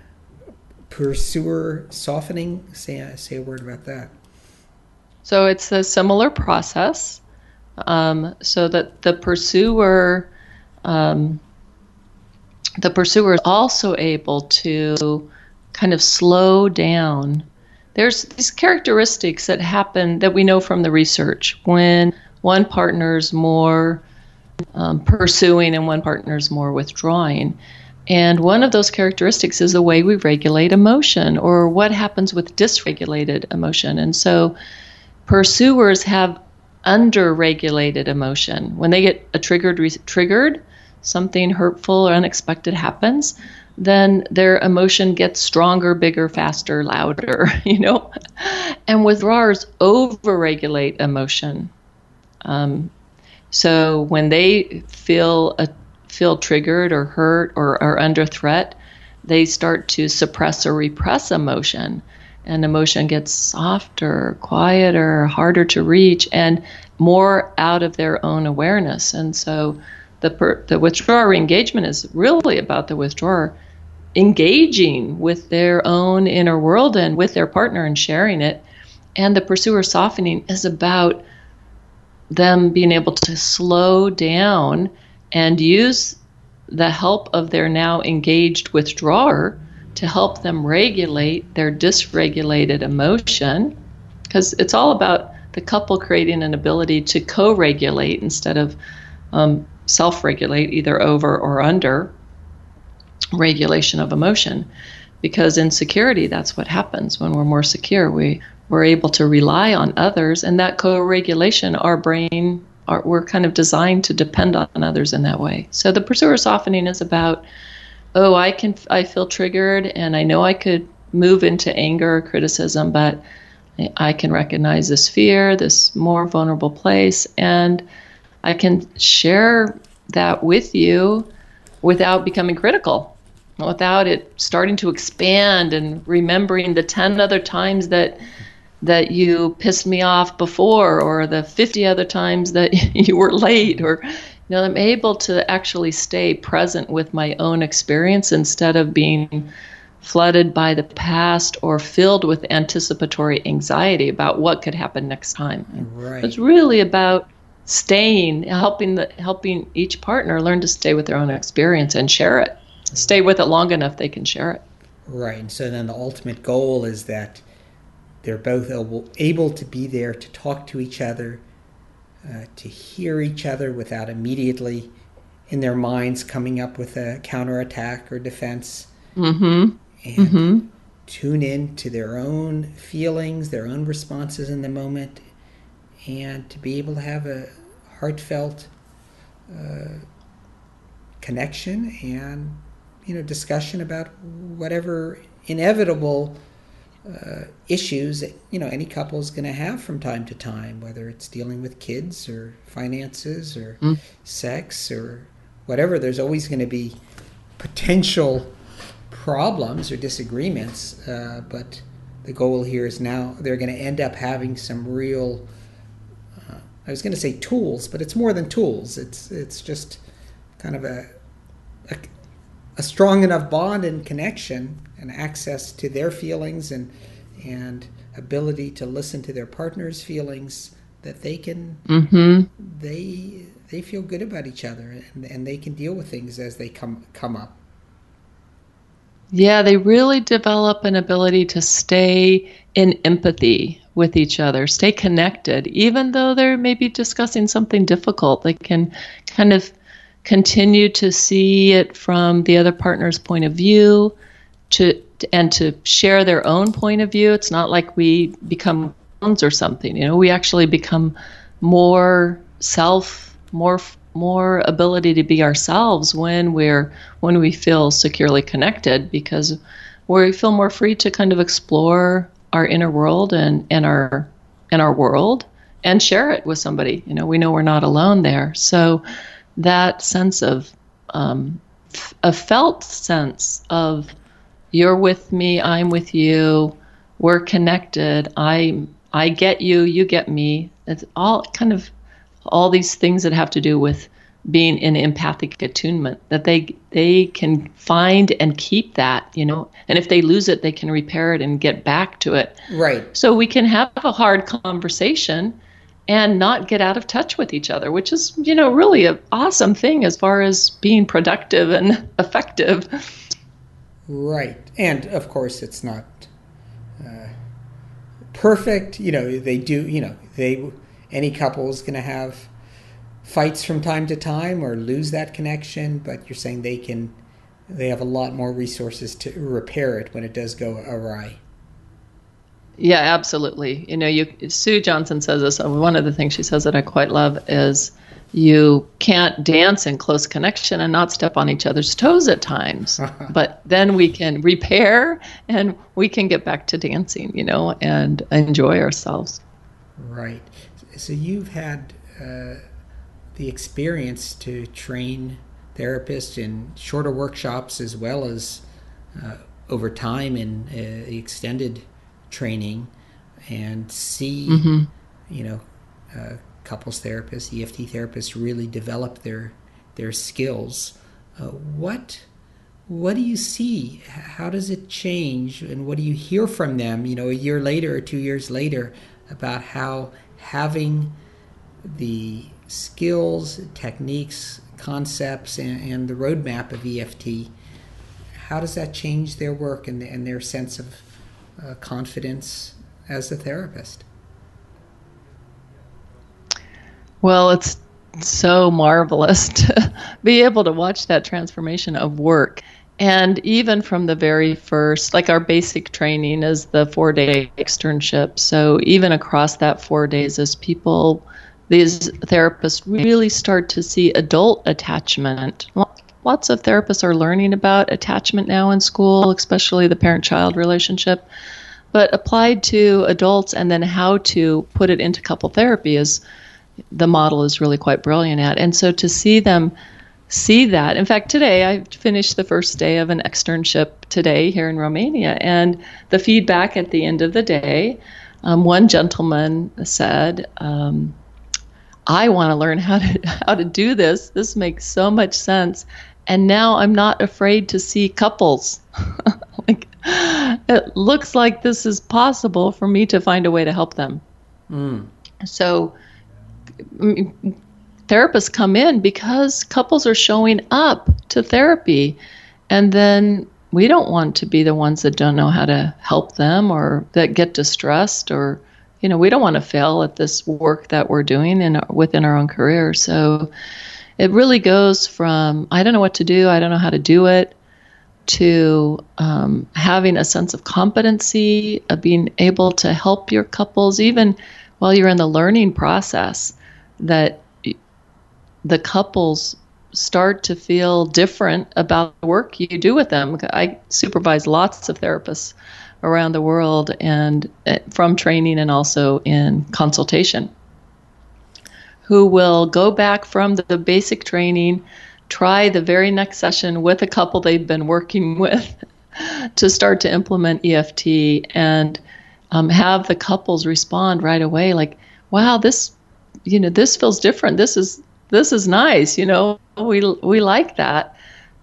pursuer softening. Say say a word about that. So it's a similar process, um, so that the pursuer, um, the pursuer is also able to kind of slow down. There's these characteristics that happen that we know from the research when one partner's more um, pursuing and one partner's more withdrawing. And one of those characteristics is the way we regulate emotion, or what happens with dysregulated emotion. And so pursuers have under-regulated emotion. When they get a triggered, re- triggered, something hurtful or unexpected happens, then their emotion gets stronger, bigger, faster, louder, you know. And withdrawers over-regulate emotion. Um, so when they feel a feel triggered or hurt or are under threat, they start to suppress or repress emotion. And emotion gets softer, quieter, harder to reach, and more out of their own awareness. And so the per, the withdrawer engagement is really about the withdrawer engaging with their own inner world and with their partner and sharing it. And the pursuer softening is about them being able to slow down and use the help of their now engaged withdrawer to help them regulate their dysregulated emotion, because it's all about the couple creating an ability to co-regulate instead of um, self-regulate, either over or under regulation of emotion. Because in security, that's what happens. When we're more secure, we, we're able to rely on others, and that co-regulation, our brain, our, we're kind of designed to depend on others in that way. So the pursuer softening is about, oh, I can, I feel triggered, and I know I could move into anger or criticism, but I can recognize this fear, this more vulnerable place, and I can share that with you without becoming critical, without it starting to expand and remembering the ten other times that that you pissed me off before, or the fifty other times that you were late, or, you know, I'm able to actually stay present with my own experience instead of being flooded by the past or filled with anticipatory anxiety about what could happen next time. Right. It's really about staying, helping the helping each partner learn to stay with their own experience and share it. Stay with it long enough they can share it. Right. And so then the ultimate goal is that they're both able, able to be there to talk to each other, uh, to hear each other without immediately in their minds coming up with a counterattack or defense. Mm-hmm. And mm-hmm. tune in to their own feelings, their own responses in the moment, and to be able to have a heartfelt uh, connection and, you know, discussion about whatever inevitable uh, issues that, you know, any couple is going to have from time to time, whether it's dealing with kids or finances or mm. sex or whatever. There's always going to be potential problems or disagreements, uh, but the goal here is now they're going to end up having some real, uh, I was going to say tools, but it's more than tools. It's it's just kind of a, a a strong enough bond and connection and access to their feelings and and ability to listen to their partner's feelings that they can mm-hmm. they they feel good about each other, and, and they can deal with things as they come come up. Yeah, they really develop an ability to stay in empathy with each other, stay connected, even though they're maybe discussing something difficult. They can kind of continue to see it from the other partner's point of view, to and to share their own point of view. It's not like we become clones or something. You know, we actually become more self, more more ability to be ourselves when we're when we feel securely connected, because we feel more free to kind of explore our inner world and, and our and our world and share it with somebody. You know, we know we're not alone there. So that sense of um, a felt sense of you're with me, I'm with you, we're connected, I I get you, you get me. It's all kind of all these things that have to do with being in empathic attunement, that they they can find and keep that, you know, and if they lose it, they can repair it and get back to it. Right. So we can have a hard conversation and not get out of touch with each other, which is, you know, really an awesome thing as far as being productive and effective. Right. And of course, it's not uh, perfect. You know, they do, you know, they, any couple is going to have fights from time to time or lose that connection, but you're saying they can they have a lot more resources to repair it when it does go awry. Yeah, absolutely. You know, you Sue Johnson says this. One of the things she says that I quite love is you can't dance in close connection and not step on each other's toes at times. But then we can repair and we can get back to dancing, you know, and enjoy ourselves. Right. So you've had uh, the experience to train therapists in shorter workshops as well as uh, over time in uh, extended training, and see, mm-hmm. you know, uh, couples therapists, E F T therapists really develop their their skills. Uh, what what do you see? How does it change, and what do you hear from them? You know, a year later or two years later, about how having the skills, techniques, concepts, and, and the roadmap of E F T, how does that change their work and, and their sense of uh, confidence as a therapist? Well, it's so marvelous to be able to watch that transformation of work. And even from the very first, like our basic training is the four-day externship. So even across that four days, as people, these therapists really start to see adult attachment. Lots of therapists are learning about attachment now in school, especially the parent-child relationship. But applied to adults and then how to put it into couple therapy is the model is really quite brilliant at. And so to see them see that, in fact, today I finished the first day of an externship today here in Romania, and the feedback at the end of the day, um, one gentleman said, um, I want to learn how to how to do this. This makes so much sense. And now I'm not afraid to see couples. Like, it looks like this is possible for me to find a way to help them. Mm. So I mean, therapists come in because couples are showing up to therapy, and then we don't want to be the ones that don't know how to help them or that get distressed, or, you know, we don't want to fail at this work that we're doing in within our own career. So it really goes from, I don't know what to do, I don't know how to do it, to um, having a sense of competency, of being able to help your couples, even while you're in the learning process, that the couples start to feel different about the work you do with them. I supervise lots of therapists around the world, and uh, from training and also in consultation, who will go back from the, the basic training, try the very next session with a couple they've been working with to start to implement E F T, and um, have the couples respond right away, like, wow, this, you know, this feels different. This is this is nice. You know, we we like that.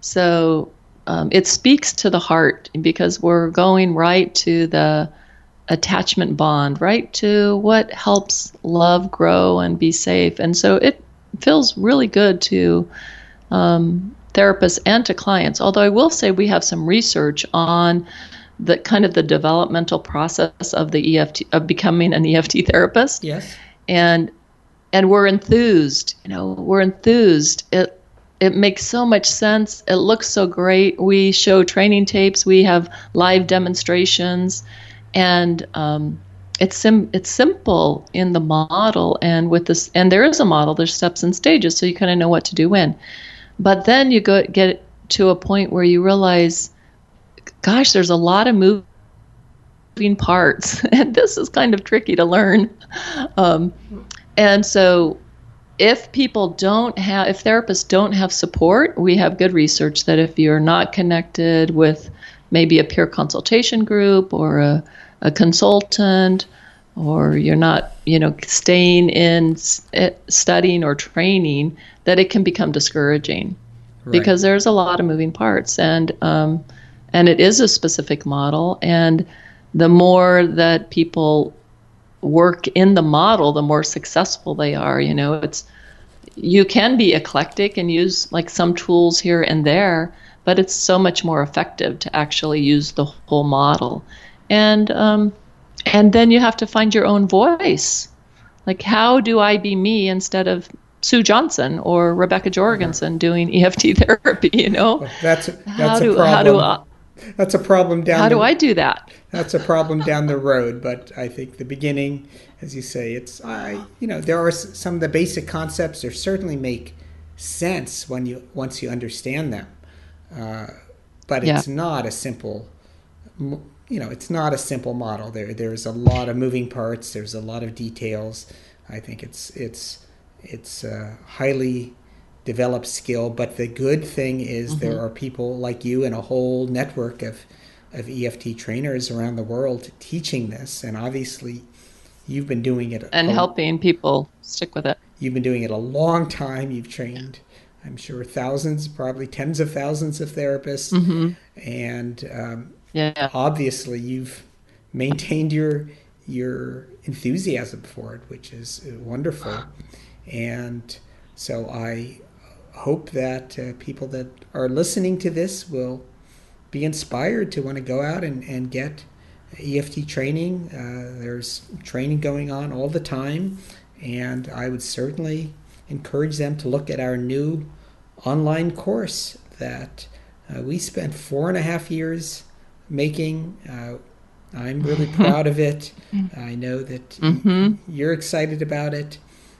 So um, it speaks to the heart, because we're going right to the attachment bond, right to what helps love grow and be safe. And so it feels really good to um, therapists and to clients. Although I will say we have some research on the kind of the developmental process of the E F T, of becoming an E F T therapist. Yes. And and we're enthused, you know, we're enthused. It it makes so much sense. It looks so great. We show training tapes. We have live demonstrations, and um, it's sim it's simple in the model, and with this, and there is a model. There's steps and stages, so you kind of know what to do when. But then you go get to a point where you realize, gosh, there's a lot of moving parts, and this is kind of tricky to learn. Um, and so if people don't have, if therapists don't have support, we have good research that if you're not connected with maybe a peer consultation group or a, a consultant, or you're not, you know, staying in studying or training, that it can become discouraging. Right. Because there's a lot of moving parts, and um, and it is a specific model, and the more that people work in the model, the more successful they are. You know, it's, you can be eclectic and use like some tools here and there, but it's so much more effective to actually use the whole model. And um, and then you have to find your own voice. Like, how do I be me instead of Sue Johnson or Rebecca Jorgensen doing E F T therapy, you know? Well, that's that's how a do problem. how do I, that's a problem down. how the, do I do that? That's a problem down the road. But I think the beginning, as you say, it's I you know there are some of the basic concepts that certainly make sense when you once you understand them, uh, but Yeah. it's not a simple. You know, it's not a simple model. There, there's a lot of moving parts. There's a lot of details. I think it's it's it's a highly developed skill. But the good thing is mm-hmm. there are people like you and a whole network of of E F T trainers around the world teaching this. And obviously, you've been doing it and a, helping people stick with it. You've been doing it a long time. You've trained, I'm sure, thousands, probably tens of thousands of therapists, mm-hmm. and um, yeah. obviously you've maintained your your enthusiasm for it, which is wonderful. And so I hope that uh, people that are listening to this will be inspired to want to go out and, and get E F T training. Uh, there's training going on all the time, and I would certainly encourage them to look at our new online course that uh, we spent four and a half years making. Uh, I'm really proud of it. I know that mm-hmm. you're excited about it.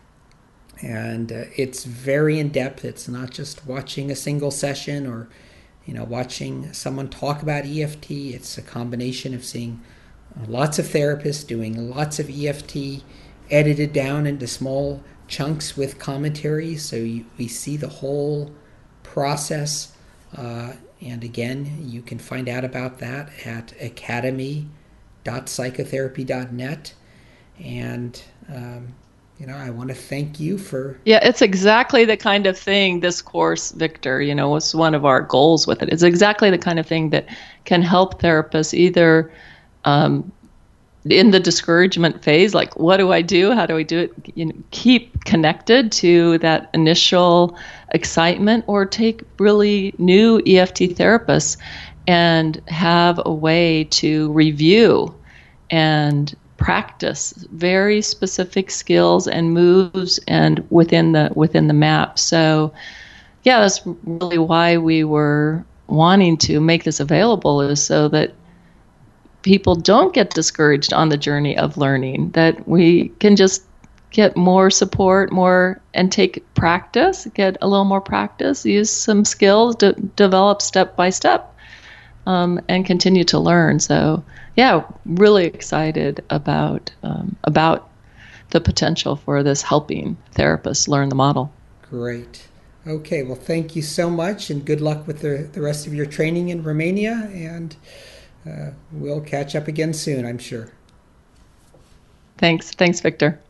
And uh, it's very in-depth. It's not just watching a single session or, you know, watching someone talk about E F T. It's a combination of seeing lots of therapists doing lots of E F T, edited down into small chunks with commentary. So you, we see the whole process. Uh, and again, you can find out about that at academy dot psychotherapy dot net. And, um, you know, I want to thank you for... Yeah, it's exactly the kind of thing, this course, Victor, you know, was one of our goals with it. It's exactly the kind of thing that can help therapists either um, in the discouragement phase, like, what do I do? How do I do it? You know, keep connected to that initial excitement, or take really new E F T therapists and have a way to review and practice very specific skills and moves and within the within the map. So yeah, that's really why we were wanting to make this available, is so that people don't get discouraged on the journey of learning, that we can just get more support, more, and take practice, get a little more practice, use some skills, to develop step by step, um, and continue to learn. So yeah, really excited about um, about the potential for this helping therapists learn the model. Great. Okay, well, thank you so much, and good luck with the, the rest of your training in Romania, and uh, we'll catch up again soon, I'm sure. Thanks. Thanks, Victor.